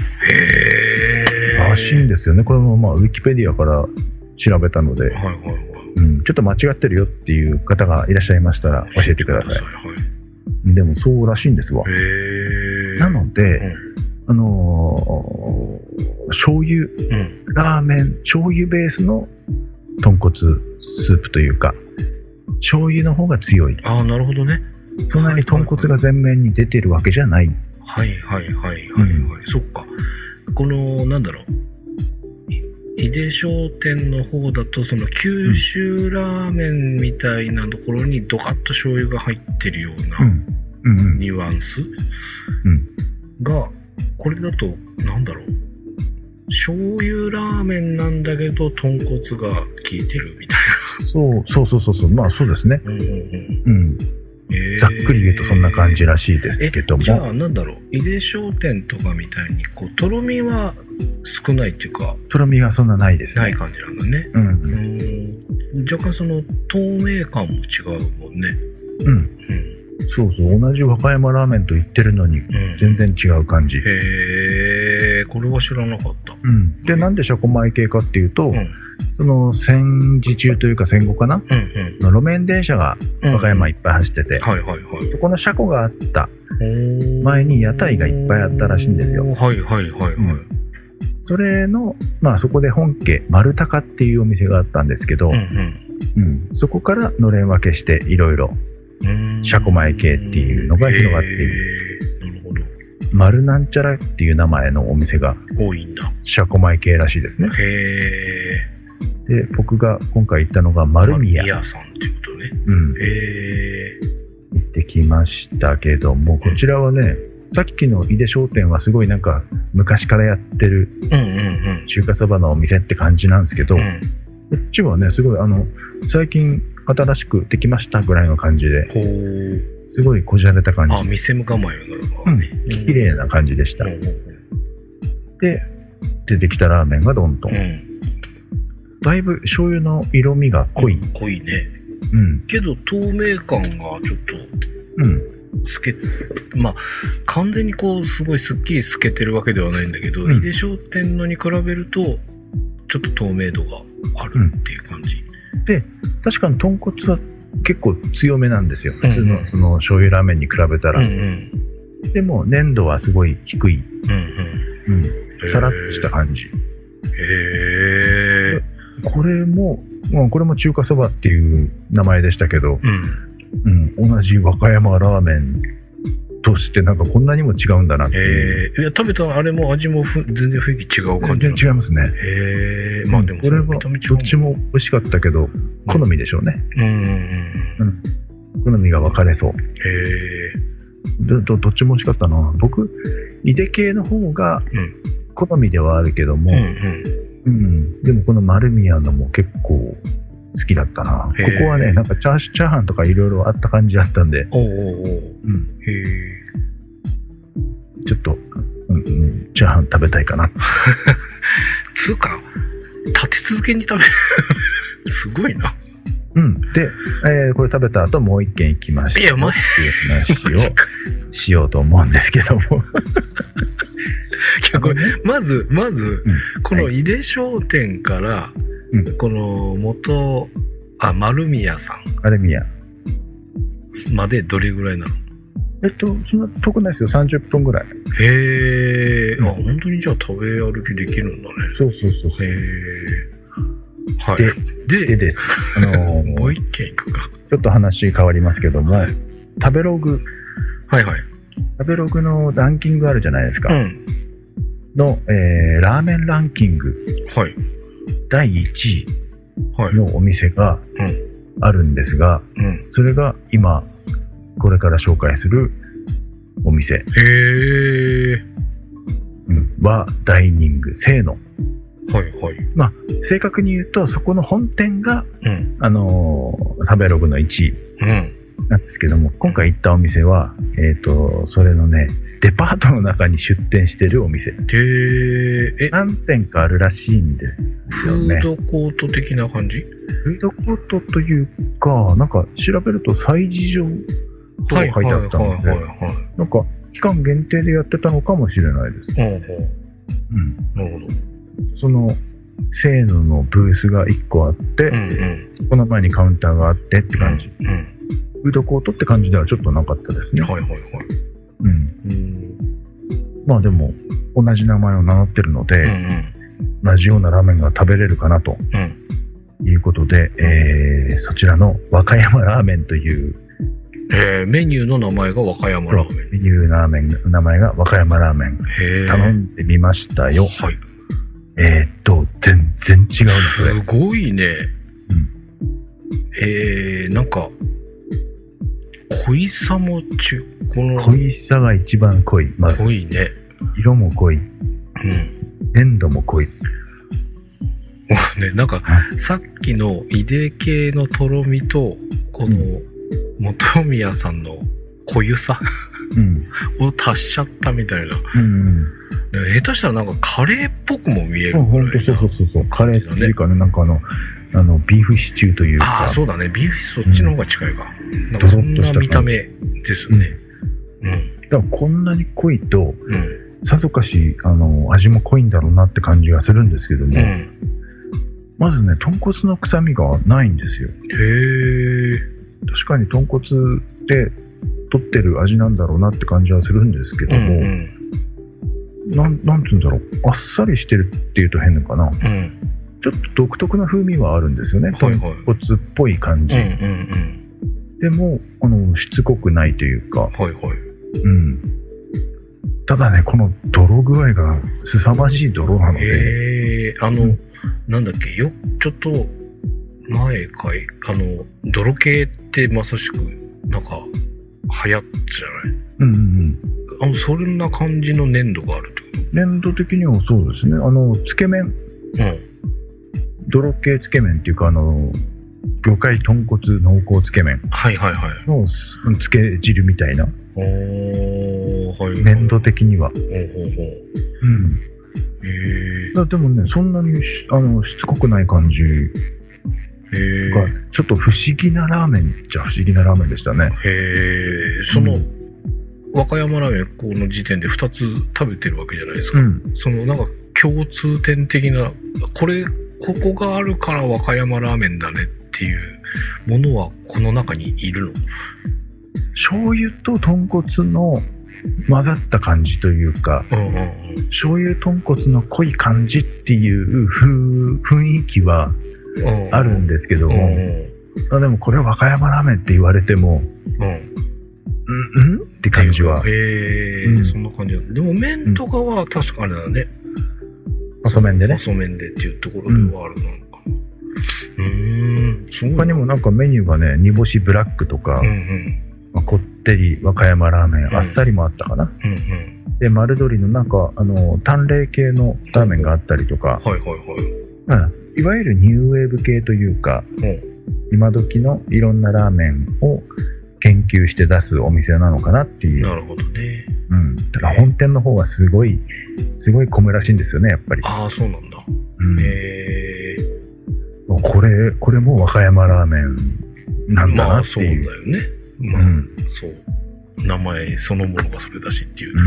へー。 らしいんですよね。これもまあウィキペディアから調べたので、はいはいはい。うん、ちょっと間違ってるよっていう方がいらっしゃいましたら教えてください。はい、でもそうらしいんですわ。 へー。 なので、うん、あのー、醤油、うん、ラーメン、醤油ベースの豚骨スープというか、醤油の方が強い。 ああ、なるほどね。 そんなに豚骨が前面に出てるわけじゃない。 はいはいはいはいはい、うん、そっか。この、なんだろう。井出商店の方だと、その九州ラーメンみたいなところにドカッと醤油が入ってるような、うんうんうん、ニュアンス、うん、が、これだと、なんだろう。醤油ラーメンなんだけど、豚骨が効いてるみたいな。 そう、そうそうそうそう。まあそうですね。うんうんうん。うんえー、ざっくり言うとそんな感じらしいですけども。 じゃあなんだろう。井出商店とかみたいに、こう、とろみは少ないっていうか。 とろみがそんなないですね。 ない感じなんだね。うん。うん若干その透明感も違うもんね。うん。うんそうそう、同じ和歌山ラーメンと言ってるのに、全然違う感じ。うん、 へー、これは知らなかった。 うん。で、なんで車庫前系かっていうと、うん、その戦時中というか戦後かな、うんうん、の路面電車が和歌山いっぱい走ってて、うんはいはいはい、そこの車庫があった前に屋台がいっぱいあったらしいんですよ。 はいはいはいはい。うん、 それの、まあそこで本家、丸高っていうお店があったんですけど、うんうんうん、そこからのれん分けしていろいろ、車庫前系っていうのが広がっている。なるほど。丸なんちゃらっていう名前のお店が多いんだ。 車庫前系らしいですね。 へー。で、僕が今回行ったのが丸宮。 丸宮さんってことね。 うん。 へー。行ってきましたけども、こちらはね、うん、さっきの井出商店はすごいなんか昔からやってる中華そばのお店って感じなんですけど、うん、こっちはね、すごいあの、最近新しくできましたぐらいの感じで、すごいこじゃれた感じ。 あ、店構えが、 うん、綺麗な感じでした。うん、で、出てきたラーメンがどんとん。うん、だいぶ醤油の色味が濃い。うん、 濃いね。うん。けど透明感がちょっと、うん。透け、まあ、完全にこう、すごいスッキリ透けてるわけではないんだけど、うん、井出商店のに比べると、ちょっと透明度があるっていう感じ。 うん、で、確かに豚骨は結構強めなんですよ。普通のその醤油ラーメンに比べたら。うんうん、でも粘度はすごい低い。うんうんうん、 さらっとした感じ。 へえ。 これも、まあ、これも中華そばっていう名前でしたけど、うん、うん、同じ和歌山ラーメンとしてなんかこんなにも違うんだなっていう。 へえ。いや、食べたあれも味もふ全然雰囲気違う感じ。 全然違いますね。 へえ。まあでもこれはどっちも美味しかったけど、好みでしょうね。 うんうんうん。うん、 好みが分かれそう。へえ。 ど, ど, どっちも美味しかったな。僕、井出系の方が好みではあるけども、うんうんうん、でもこの丸宮のも結構好きだったな。ここはね、なんかチャーシュチャーハンとかいろいろあった感じだったんで、おうおうおう、うん、へちょっと、うんうん、チャーハン食べたいかな。 つうか、立て続けに食べる。すごいな。 うん。で、えー、これ食べた後もう一軒行きました。いや、お前。っていう話をしようと思うんですけども。いや、これ、まず、まず、うん、この井出商店から、はい、この元、あ、丸宮さん。 丸宮。 までどれぐらいなの？ えっと、そんな遠くないですよ。さんじゅっぷんぐらい。 へー。うん、あ、本当にじゃあ食べ歩きできるんだね。 そうそうそうそう。へー。はい、 で, で, でです、あのー、もう一軒行くか。 ちょっと話変わりますけども、はい、食べログ、 はいはい、 食べログのランキングあるじゃないですか、うん、の、えー、ラーメンランキング、はい、だいいちいのお店があるんですが、うんうん、それが今これから紹介するお店、へー、 うん、はダイニングせーの。 はいはい。 まあ、正確に言うと、そこの本店が、うん、あのー、食べログのいちいなんですけども、うん、今回行ったお店は、えっと、それのね、デパートの中に出店してるお店。へー。え、何店かあるらしいんですよね。 フードコート的な感じ？ フードコートというか、なんか調べると催事場と書いてあったので、なんか期間限定でやってたのかもしれないです。うん。うん。なるほど。そのせーののブースがいっこあって、うんうん、そこの前にカウンターがあってって感じ、うんうん、フードコートって感じではちょっとなかったですね。はいはいはい。うん。うんまあでも同じ名前を名乗ってるので、うんうん、同じようなラーメンが食べれるかなと、うん、いうことで、えー、そちらの和歌山ラーメンという、 えー、メニューの名前が和歌山ラーメン。 メニューのラーメンの名前が和歌山ラーメン。頼んでみましたよ。はい。えー、っと、全然違うの、これ。 すごいね。うん、えー、なんか、濃いさもち、この。 濃いさが一番濃い。 まず濃いね。 色も濃い。うん。粘度も濃い。もうね、なんか、さっきの井出系のとろみと、この、本宮さんの濃ゆさ、うん、を足しちゃったみたいな。うんうん下手したらなんかカレーっぽくも見えるぐらい。 そうそうそうそう。カレーっていうかね、なんかあの、あの、ビーフシチューというか。 ああ、そうだね。ビーフシチューそっちの方が近いか。うん、なんかそんな見た目ですね。 うん。うん、だからこんなに濃いと、うん、さぞかし、あの、味も濃いんだろうなって感じがするんですけども、うん、まずね、豚骨の臭みがないんですよ。へー。確かに豚骨で取ってる味なんだろうなって感じはするんですけども、うんうんなん、なんて言うんだろう。あっさりしてるっていうと変なのかな。うん、ちょっと独特な風味はあるんですよね。豚骨っぽい感じ。うんうんうん、でも、あの、しつこくないというか。はいはい。うん。ただね、この泥具合が凄まじい泥なので。 へー、あの、うん、なんだっけ、よ、ちょっと前かい、あの、泥系ってまさしく、なんか、流行ったじゃない？うんうんうん。あの、そんな感じの粘土があるってこと？ 粘土的にはそうですね。あの、つけ麺。うん。泥系つけ麺っていうか、あの、魚介豚骨濃厚つけ麺。はいはいはい。のつけ汁みたいな。おー、はい、はい。粘土的には。ほうほうほう。うん。へー。でもね、そんなにし、あの、しつこくない感じ。へー。が、ちょっと不思議なラーメンじゃ不思議なラーメンでしたね。 へー。その、うん和歌山ラーメンこの時点でふたつ食べてるわけじゃないですか、うん、そのなんか共通点的なこれここがあるから和歌山ラーメンだねっていうものはこの中にいるの？ 醤油と豚骨の混ざった感じというか、 うんうんうん、 醤油豚骨の濃い感じっていう雰囲気はあるんですけど、うんうん、でもこれ和歌山ラーメンって言われても、うん、うんうんって感じは。 へえ、うん、そんな感じだ。でも麺とかは確かあれだね。 うん、細麺でね。 細麺でっていうところではあるのかな。うん、うーん。 他にもなんかメニューがね、煮干しブラックとか、うんうん、まあ、こってり和歌山ラーメン、うん、あっさりもあったかな。うんうん、で、丸鶏のなんか、あの、淡麗系のラーメンがあったりとか、 はいはいはい。 うん、いわゆるニューウェーブ系というか、うん、今時のいろんなラーメンを研究して出すお店なのかなっていう。 なるほどね。 うん。ただ本店の方はすごい、すごい混むらしいんですよね、やっぱり。 ああ、そうなんだ。 うん、へー。これ、これも和歌山ラーメンなんだなっていう。 まあそうだよね。まあ、うん、そう。名前そのものがそれだしっていう。うん、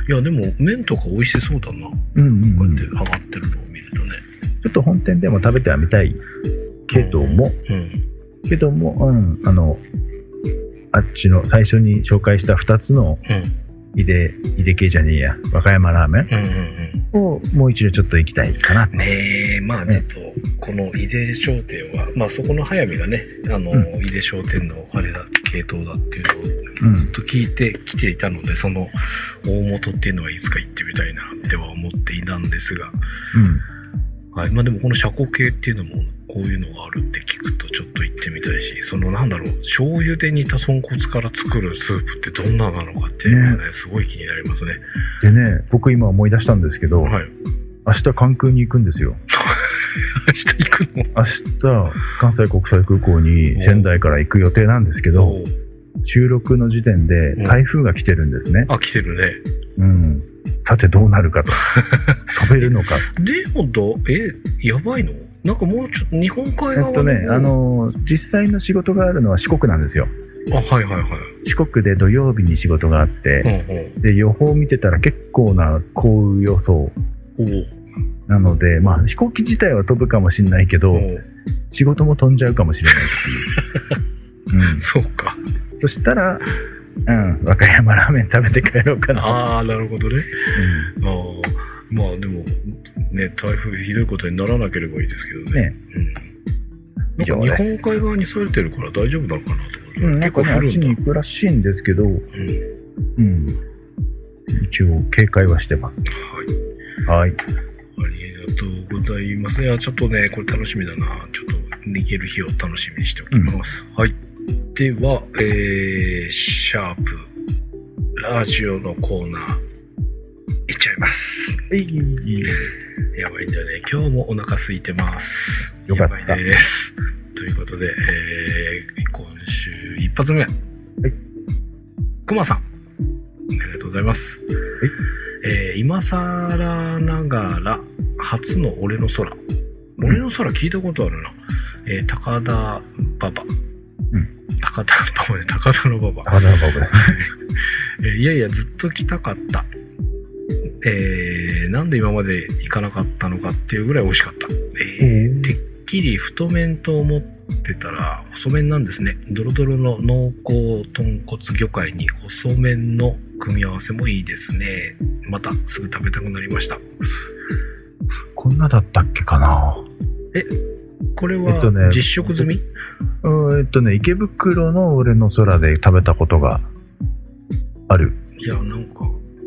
いや、でも麺とか美味しそうだな。うんうんうん、こうやって上がってるのを見るとね。 ちょっと本店でも食べてはみたいけども、うんうん、けども、うん、あの、あっちの最初に紹介したふたつの井出、井出系じゃねえや、和歌山ラーメンをもう一度ちょっと行きたいかな。 ねえ、まあちょっと、この井出商店は、まあそこの早見がね、あの、うん、井出商店のあれだ、系統だっていうのをずっと聞いてきていたので、うん、その大元っていうのはいつか行ってみたいなっては思っていたんですが、うん、はい、まあでもこの車庫系っていうのも、こういうのがあるって聞くとちょっと行ってみたいし、そのなんだろう、醤油で煮た豚骨から作るスープってどんななのかっていうのがね、ね、すごい気になりますね。 でね、僕今思い出したんですけど、はい、明日関空に行くんですよ。 明日行くの？ 明日、関西国際空港に仙台から行く予定なんですけど、収録の時点で台風が来てるんですね。 あ、来てるね。 うん。さてどうなるかと。飛べるのか。 でもど、え、やばいの？なんかもうちょっと日本海側えっとね、あのー、実際の仕事があるのは四国なんですよ。 あ、はいはいはい。 四国で土曜日に仕事があって、うんうん、で、予報を見てたら結構な降雨予想。なので、まあ飛行機自体は飛ぶかもしれないけど、仕事も飛んじゃうかもしれないっていう。 うん、そうか。 そしたら、うん、和歌山ラーメン食べて帰ろうかな。 ああ、なるほどね。うん、あまあでも、ね、台風ひどいことにならなければいいですけどね。ね、うん、なんか日本海側に沿えてるから大丈夫なのかなと思って、うん、 結構降るんだ。あっちに行くらしいんですけど、うん、うん、一応警戒はしてます。はい。はい。 ありがとうございます。いや、ちょっとね、これ楽しみだな。ちょっと行ける日を楽しみにしておきます。うん、はい。では、えー、シャープラジオのコーナーいっちゃいます。えい、やばいんだよね。今日もお腹空いてます。 よかった。 やばいです。ということで、えー、今週一発目、はい、くまさん、ありがとうございます。はい、えー、今更ながら初の俺の空、うん、俺の空聞いたことあるな。えー、高田馬場。うん、高田馬場で高田の馬場。 高田の馬場ですね。いやいや、ずっと来たかった。えー、なんで今まで行かなかったのかっていうぐらい美味しかった。えー、てっきり太麺と思ってたら細麺なんですね。ドロドロの濃厚豚骨魚介に細麺の組み合わせもいいですね。またすぐ食べたくなりました。 こんなだったっけかな。 え、これは実食済み？ えっとね、池袋の俺の空で食べたことがある。 いや、なんか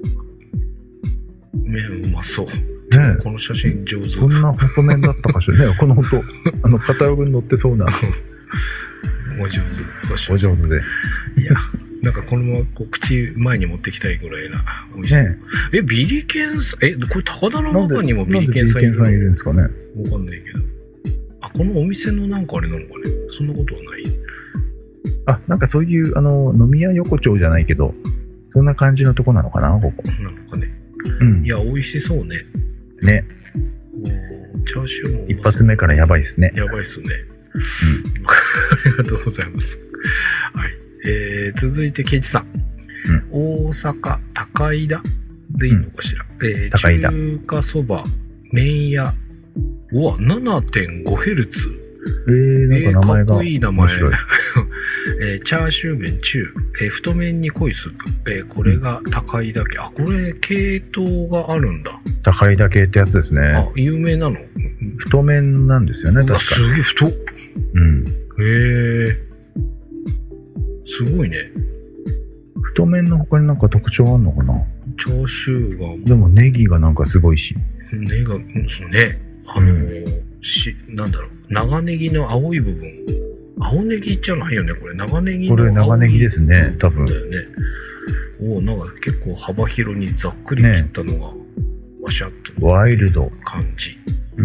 麺うまそう。ねえ、この写真上手。 そんな細麺だったかしらね。この本当あのカタログに載ってそうな。 お上手。 お上手で。 いや、なんかこのままこう口前に持ってきたいぐらいな美味しい。ね、え、ビリケンさん、え、これ高田の中にもビリケンさんいるの？ なんでビリケンさんいるんですかね。 わかんないけど。あ、このお店のなんかあれなのかね。そんなことはない。 あ、なんかそういうあの飲み屋横丁じゃないけど、そんな感じのとこなのかな、ここ。 なのかね。うん、いや、美味しそうね。 ね。 チャーシューも一発目からやばいっすね。 やばいっすね。うん、ありがとうございます。はい。えー、続いて、ケイチさん。うん、大阪、高井田でいいのかしら。うん、えー、中華そば、麺屋。うわ、ななてんごヘルツ。 えー、なんか名前が、 えー、かっこいい名前。えー、チャーシュー麺中、えー、太麺に濃いスープ、えー、これが高いだけ、あ、これ系統があるんだ。 高いだけってやつですね。 あ、有名なの？ 太麺なんですよね、確かに。 すげえ太っ。 うん。 へえ。すごいね。 太麺の他になんか特徴あんのかな？ チャーシューが。 でもネギがなんかすごいし。 ネが、ね、あの、うん、し、なんだろう、長ネギの青い部分。青ネギじゃないよね、これ。長ネギの青い。 これ長ネギですね、多分。 だよね。おお、なんか結構幅広にざっくり切ったのが、わしゃっと。 ワイルド。 感じ。 うん。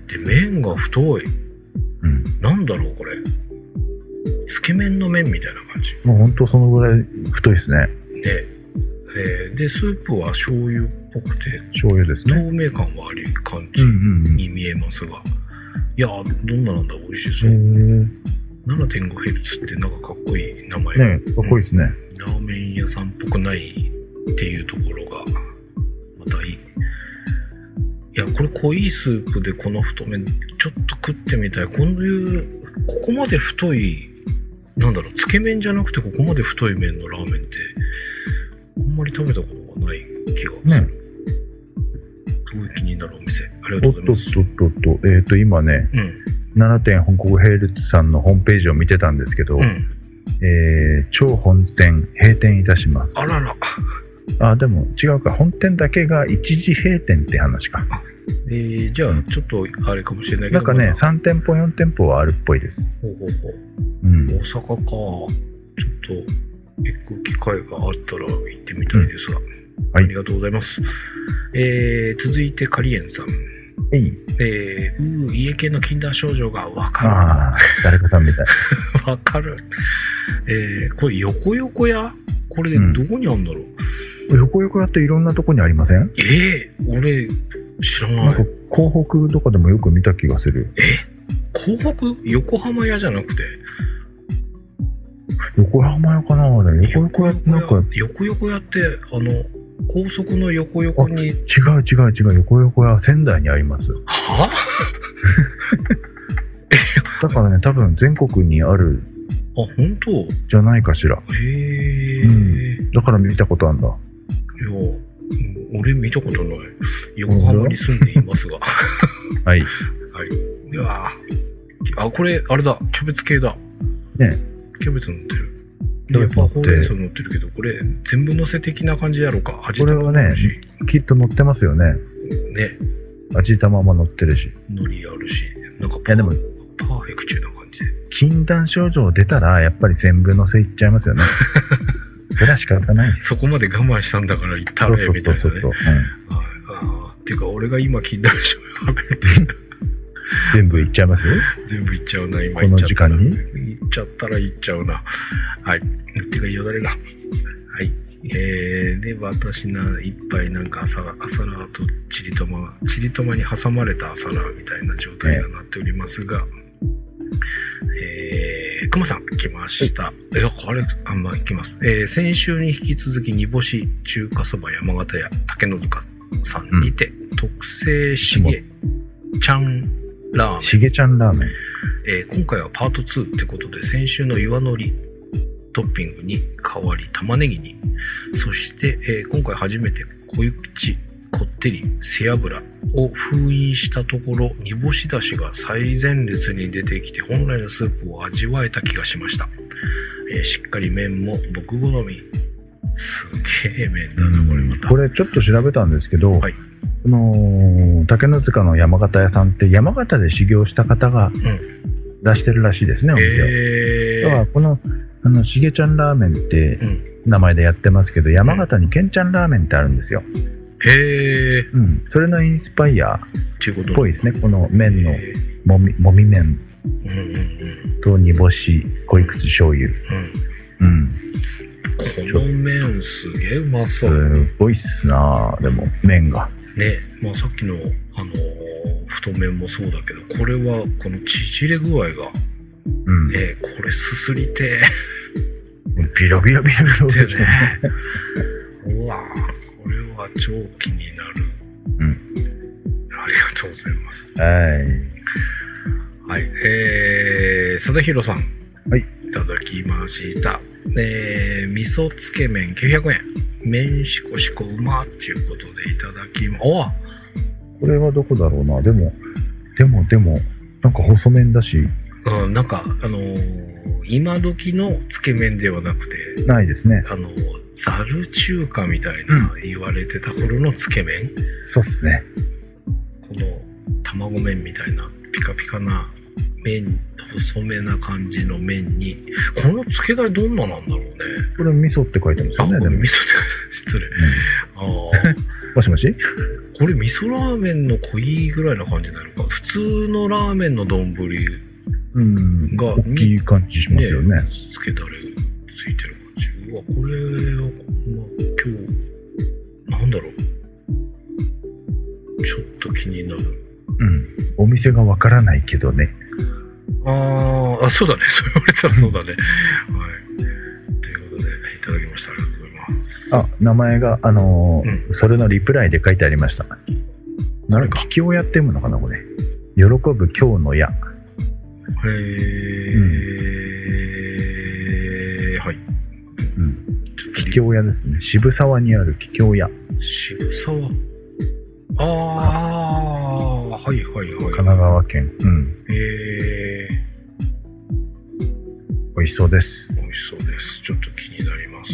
で、麺が太い。 うん。 なんだろう、これ。つけ麺の麺みたいな感じ。 もうほんとそのぐらい太いですね。 で、えー、で、スープは醤油っぽくて、 醤油ですね。 透明感はある感じに見えますが。いやー、どんななんだ、美味しそう。ななてんごヘルツってなんかかっこいい名前。 ね、かっこいいですね、 うん。ラーメン屋さんっぽくないっていうところが、またいい。いや、これ濃いスープでこの太麺、ちょっと食ってみたい。こういう、ここまで太い、なんだろう、つけ麺じゃなくてここまで太い麺のラーメンって、あんまり食べたことがない気がする。ね。すごい気になるお店。ありがとうございます。 おっとっとっとっと、えっと、今ね、うん、ななてん本国ヘルツさんのホームページを見てたんですけど、うん、えー、超本店閉店いたします。 あらら。 あ、でも違うか。本店だけが一時閉店って話か。 えー、じゃあ、ちょっとあれかもしれないけど。 なんかね、さん店舗、よん店舗はあるっぽいです。 ほうほうほう。うん、大阪か。ちょっと、行く機会があったら行ってみたいですが。うん、ありがとうございます。はい、えー、続いて、カリエンさん。 はい。 えー、うー、家系の禁断症状がわかる。 ああ、誰かさんみたい。 わかる。えー、これ、横横屋これ、どこにあるんだろう、 うん、横横屋っていろんなとこにありません？ えー、俺、知らない。 なんか、港北とかでもよく見た気がする。 え港北？横浜屋じゃなくて横浜屋かなあれ。横横屋ってなんか。 横横屋って、あの、高速の横横に。 違う違う違う。横横屋仙台にあります。 はだからね、多分全国にある。 あ、本当？ じゃないかしら。 へー、 うん。だから見たことあるんだ。いや、 俺見たことない。横浜に住んでいますが。 はい。 はい。では、あ、これ、あれだ。キャベツ系だ。 ね。 キャベツ乗ってる。やっぱほうれん草乗ってるけど、これ全部乗せ的な感じやろうか。 味玉もあるし。これはね、きっと乗ってますよね。 ね。 味玉も乗ってるし。 海苔あるし。なんかいやでもパーフェクチューな感じで。 禁断症状出たら、やっぱり全部乗せいっちゃいますよね。それは仕方ない。 そこまで我慢したんだから行ったらええみたいなね。そうそうそうそう。うん、ああ、っていうか俺が今禁断症状やめて全部いっちゃいます？ 全部いっちゃうな、今この時間にいっちゃったらいっちゃうな。はい。てか、よだれが。はい。えー、で、私な、いっぱいなんか朝、朝ラーとチリトマ、チリトマに挟まれた朝ラーみたいな状態になっておりますが、えー、熊さん来ました。いや、あれ、あんま行きます。えー、先週に引き続き煮干し中華そば山形屋竹の塚さんにて、うん、特製しげちゃんラーメン。 しげちゃんラーメン。 えー、今回はパートツーってことで、先週の岩のりトッピングに代わり玉ねぎに、そして、えー、今回初めて濃い口こってり背脂を封印したところ、煮干しだしが最前列に出てきて本来のスープを味わえた気がしました。えー、しっかり麺も僕好み。すげえ麺だな、これまた。 これちょっと調べたんですけど、はい、この竹の塚の山形屋さんって山形で修行した方が出してるらしいですね、うん、お店を。えー、だからこのあのしげちゃんラーメンって名前でやってますけど、うん、山形にけんちゃんラーメンってあるんですよ。 へー、 うん、それのインスパイアっぽいですね。この麺のもみ、もみ麺と煮干し濃い口醤油、うん、うん、 この麺すげえうまそう。 すごいっすな。でも麺がね、まあさっきのあのー、太麺もそうだけど、これはこの縮れ具合が、うん、ね、これすすりてビラビラビラビラってね。うわぁ、これは超気になる。うん。ありがとうございます。 はい。 はい。えー、佐田弘さん。 はい。 いただきました。えー、味噌つけ麺きゅうひゃくえん。麺しこしこうまっていうことでいただきま、おこれはどこだろうな。でも、でも、でも、なんか細麺だし。 うん、なんか、あのー、今時のつけ麺ではなくて。 ないですね。 あのー、ざる中華みたいな言われてた頃のつけ麺、うん、 そうっすね。 この卵麺みたいなピカピカな麺、細めな感じの麺に、このつけだれどんななんだろうね。 これ味噌って書いてますよね。 あ、これ味噌って失礼。うん、あもしもしこれ味噌ラーメンの濃いぐらいな感じなのか。普通のラーメンの丼が、 うん、大きい感じしますよね。 つけだれついてる感じ。うわ、これは、まあ、今日、なんだろう。ちょっと気になる。 うん。お店がわからないけどね。 ああ、そうだね。そう言われたらそうだね。はい。ということで、いただきました。ありがとうございます。 あ、名前が、あのーうん、それのリプライで書いてありました。なんか、桔梗屋って読むのかな、これ。喜ぶ今日の屋。 へー、うん、はい。 うん。桔梗屋ですね。渋沢にある桔梗屋。 渋沢ああ、はいはいはい。 神奈川県。うん。 へえー。美味しそうです。 美味しそうです。ちょっと気になります。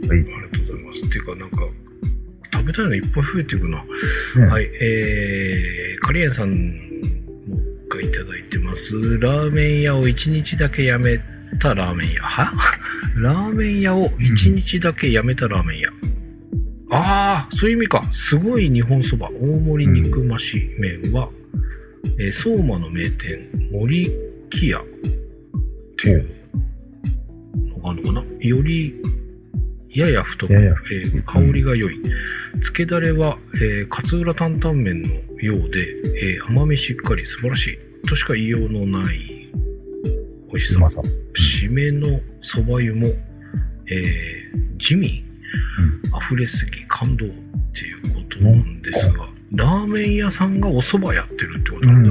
はい。 ありがとうございます。っていうか、なんか、食べたいのいっぱい増えていくな。 ね、 はい。えー、カリエンさんもがいただいてます。ラーメン屋をいちにちだけやめたラーメン屋。はラーメン屋をいちにちだけやめたラーメン屋。うんああ、そういう意味か。すごい日本そば、大盛り肉増し麺は、うんえー、相馬の名店、森木屋っていうのがあるのかな。より、やや太く、 ややえー、香りが良い。つけだれは、えー、勝浦担々麺のようで、えー、甘みしっかり素晴らしい。としか言いようのない美味しさ。 まさ締めのそば湯も、えー、地味うん、溢れすぎ感動っていうことなんですが、うん、ラーメン屋さんがお蕎麦やってるってことなんだ。うん、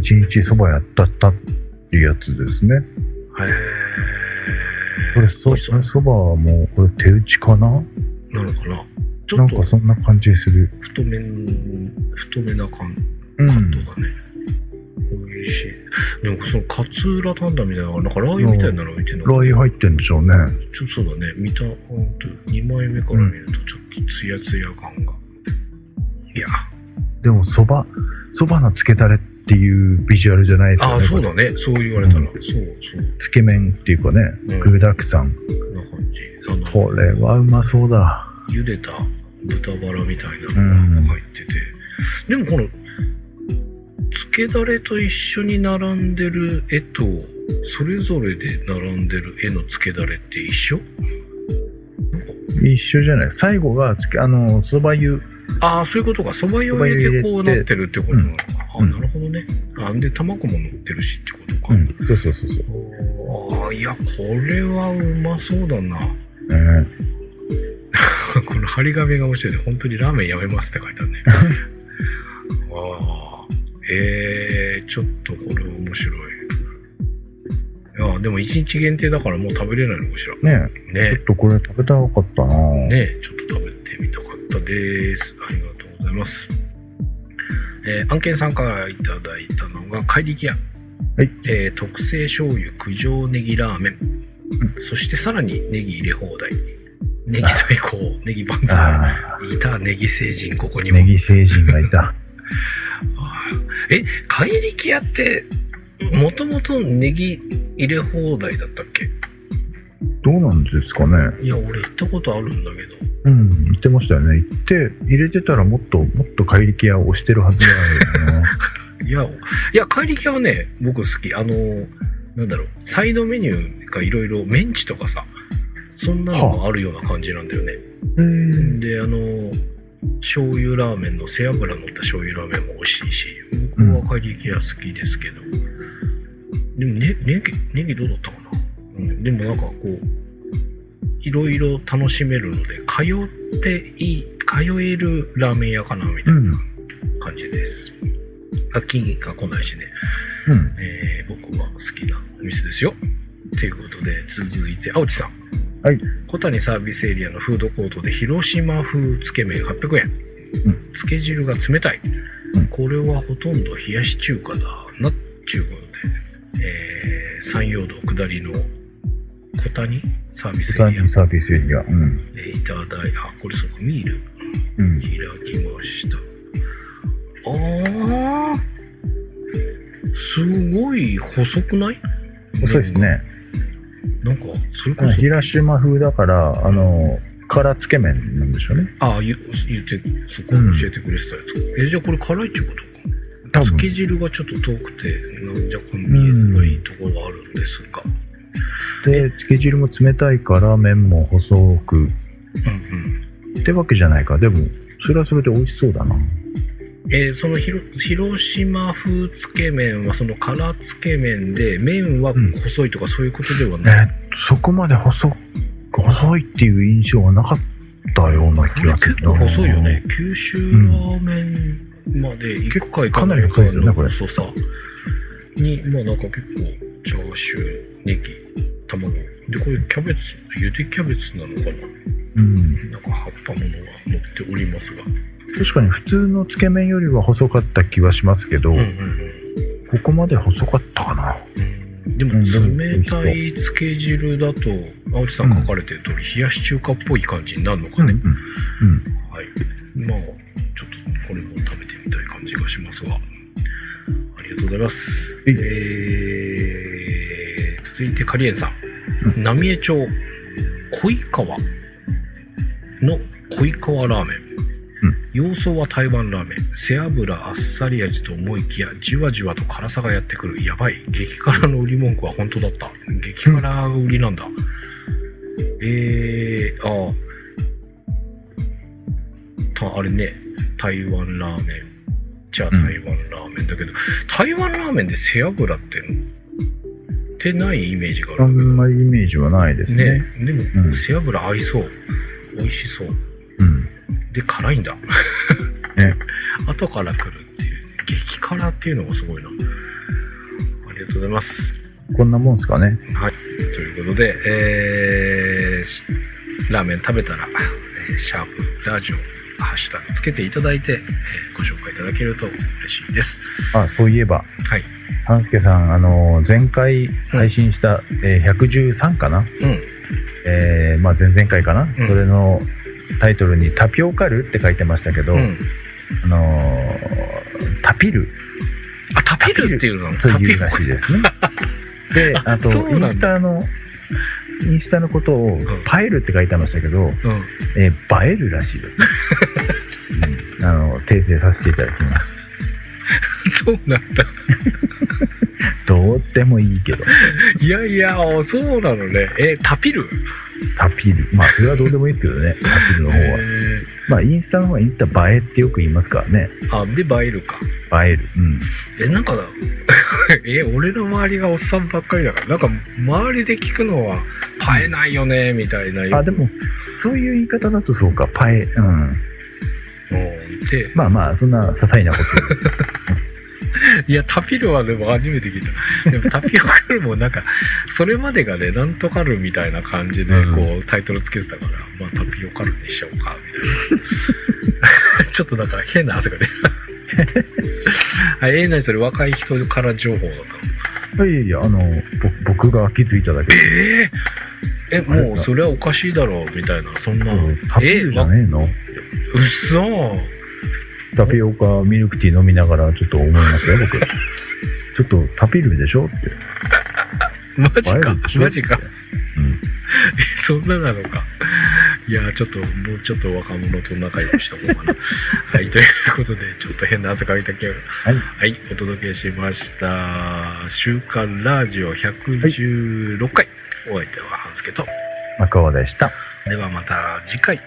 一日蕎麦やったったっていうやつですね。へー。 これそ蕎麦はもうこれ手打ちかな？ なのかな。ちょっとなんかそんな感じする。 太め太めな感カットだね。美味しい。でもその勝浦担々みたいななんかラー油みたいなの置いてるの。 ラー油入ってんでしょうね。 ちょっとそうだね。見たほんとにまいめから見るとちょっとツヤツヤ感が。いや。 でもそばそばのつけだれっていうビジュアルじゃないですかね。 ああそうだね。そう言われたら、うん、そうそう。 つけ麺っていうかね、具、うん、だくさん。 こんな感じ。 これはうまそうだ。 茹でた豚バラみたいなのが入ってて、うん、でもこのつけだれと一緒に並んでる絵とそれぞれで並んでる絵のつけだれって一緒？ 一緒じゃない。最後がつけあのそば湯。ああ、そういうことか。そば湯を入れてこうなってるってことなのか。うん、あ、なるほどね。あ、で卵も乗ってるしってことか。 うん、そうそうそうそう。 ああ、いやこれはうまそうだな。 えー、 この張り紙が面白いね。本当にラーメンやめますって書いてあるね。ああ。えー、ちょっとこれ面白い。いや、でも一日限定だからもう食べれないのかしら。 ねえ。ねちょっとこれ食べたかったなねえ、ちょっと食べてみたかったです。ありがとうございます。えー、案件さんからいただいたのが、怪力屋。 はい。 えー、特製醤油九条ネギラーメン。うん、そしてさらにネギ入れ放題。ネギ最高。ネギ万歳。いた、ネギ星人、ここにも。 ネギ星人がいた。 え、怪力屋って、もともとネギ入れ放題だったっけ？ どうなんですかね。 いや、俺行ったことあるんだけど。 うん、言ってましたよね。行って、入れてたらもっと、もっと怪力屋を押してるはずだよね。 いや、いや、怪力屋はね、僕好き。あの、なんだろう、サイドメニューがいろいろ、メンチとかさ、そんなのがあるような感じなんだよね。で、あの、醤油ラーメンの背脂乗った醤油ラーメンも美味しいし、僕は怪力屋好きですけど、うん、でもね、ネギ、ネギどうだったかな、うん、でもなんかこう、いろいろ楽しめるので、通っていい、通えるラーメン屋かなみたいな感じです。うん、飽きが来ないしね。 うん、 えー、僕は好きなお店ですよ。ということで、続いて、青地さん。 はい。 小谷サービスエリアのフードコートで広島風つけ麺はっぴゃくえん。うん、つけ汁が冷たい。うん、これはほとんど冷やし中華だな、ちゅうことで、えー、山陽道下りの小谷サービスエリア。 小谷サービスエリア。うん。 えー、いただい、あ、これそうか、ミール。 うん。 開きました。あー。すごい細くない？ 細いですね。 なんか、それこそ。 広島風だから、あの、辛つけ麺なんでしょうね。 ああ、言, 言って、そこ教えてくれてたやつ。うん、え、じゃあこれ辛いってことか。つけ汁がちょっと遠くて、なんじゃこの見えづらいところがあるんですが。 うん、で、つけ汁も冷たいから麺も細く。うんうん。ってわけじゃないか。でも、それはそれで美味しそうだな。 えー、そのひろ広島風つけ麺はその辛つけ麺で、麺は細いとかそういうことではない、 うんえー、そこまで細細いっていう印象はなかったような気がする。 結構細いよね。九州ラーメンまで行くか行かないかの細さに、まあなんか結構チャーシュー、ネギ、卵で、これキャベツ、ゆでキャベツなのかな、うん、なんか葉っぱものが乗っておりますが、 確かに普通のつけ麺よりは細かった気はしますけど、うんうんうん、ここまで細かったかな。 うん、でも冷たいつけ汁だと、青地さん書かれてる通り、うん、冷やし中華っぽい感じになるのかね。うんうんうん、はい。まあ、ちょっとこれも食べてみたい感じがしますが、ありがとうございます。えー、続いてカリエンさん。うん、浪江町小井川の小井川ラーメン。うん、様相は台湾ラーメン、背脂あっさり味と思いきやじわじわと辛さがやってくる。やばい、激辛の売り文句は本当だった。激辛が売りなんだ。えー、ああたあれね、台湾ラーメンじゃあ台湾ラーメンだけど、うん、台湾ラーメンで背脂ってってないイメージがある。 あんまりイメージはないですね。ね、 でも、うん、背脂合いそう、美味しそう。うんで、辛いんだ。ね。後から来るっていう、激辛っていうのがすごいな。ありがとうございます。 こんなもんですかね。 はい。ということで、えー、ラーメン食べたら、えー、シャープ、ラジオ、ハッシュタグつけていただいて、えー、ご紹介いただけると嬉しいです。 あ、そういえば。 はい。 半助さん、あのー、前回配信した、うん、えー、ひゃくじゅうさんかな。うん。えー、まあ前々回かな。うん、それの、タイトルにタピオカルって書いてましたけど、うん、あのー、タピル。 あ、タピルっていうのというらしいですね。で、あと、インスタの、インスタのことを、パエルって書いてましたけど、うん、えー、映えるらしいですね。うん、あの、訂正させていただきます。 そうなんだ。 どうでもいいけど。 いやいや、そうなのね。え、タピルタピル。まあ、それはどうでもいいですけどね。タピルの方は。まあ、インスタの方はインスタ映えってよく言いますからね。 あ、で、映えるか。 映える。うん。 え、なんか、え、俺の周りがおっさんばっかりだから、なんか、周りで聞くのは、映えないよね、みたいな。 あ、でも、そういう言い方だとそうか、映え、うん。で、まあまあ、そんな些細なこと。 いや、タピルはでも初めて聞いた。でもタピオカルもなんか、それまでがね、なんとかルみたいな感じで、こう、うん、タイトルつけてたから、まあタピオカルにしようか、みたいな。ちょっとなんか変な汗が出る。はい、えー、何それ、若い人から情報だったの？いやいや、あの、僕が気づいただけで。 えー、え、もうそれはおかしいだろう、みたいな、そんな。 タピルじゃねえの？ うっそタピオカミルクティー飲みながらちょっと思いますよ、僕。ちょっとタピルでしょって。 マジかマジか。うん。そんななのか。いや、ちょっと、もうちょっと若者と仲良くしとこうかな。はい、ということで、ちょっと変な汗かいたけど、はい、はい、お届けしました。週刊ラジオひゃくじゅうろっかい。はい、お相手は半助と中尾でした。 ではまた次回。はい。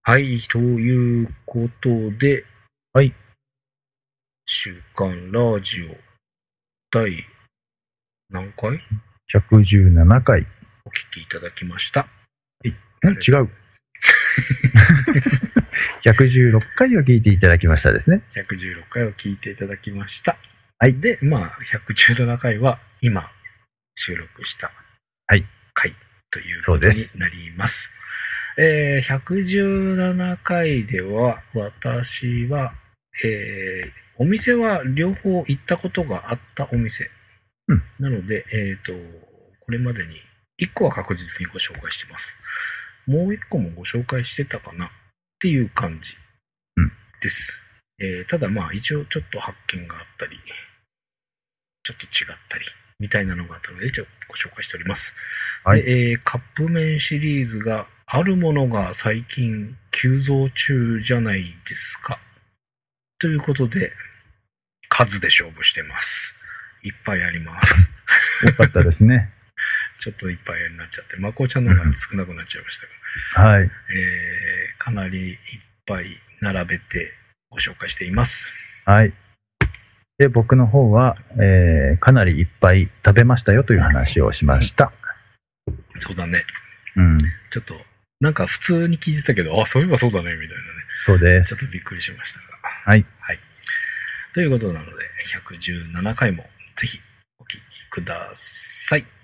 はい、ということで、 はい。 週刊ラジオ第何回 ? ひゃくじゅうななかい。 お聞きいただきました。 ん違う。ひゃくじゅうろっかいを聞いていただきましたですね。 ひゃくじゅうろっかいを聞いていただきました。 はい。 で、まあ、ひゃくじゅうななかいは今収録した回ということになります。えー、ひゃくじゅうななかいでは、私は、えー、お店は両方行ったことがあったお店。 うん、 なので、えっと、これまでにいっこは確実にご紹介してます。もういっこもご紹介してたかなっていう感じです。うん、えー、ただまあ一応ちょっと発見があったり、ちょっと違ったり、みたいなのがあったので、ちょっとご紹介しております。はい、で、えー、カップ麺シリーズがあるものが最近急増中じゃないですか。ということで、数で勝負してます。いっぱいあります。 よかったですね。 ちょっといっぱいになっちゃって、まこちゃんの方が少なくなっちゃいましたが、はい。 えー、かなりいっぱい並べてご紹介しています。 はい。で、僕の方は、えー、かなりいっぱい食べましたよという話をしました。 そうだね。 うん。 ちょっと、なんか普通に聞いてたけど、あ、そういえばそうだね、みたいなね。 そうです。 ちょっとびっくりしましたが。 はい。 はい。ということなので、ひゃくじゅうななかいもぜひお聞きください。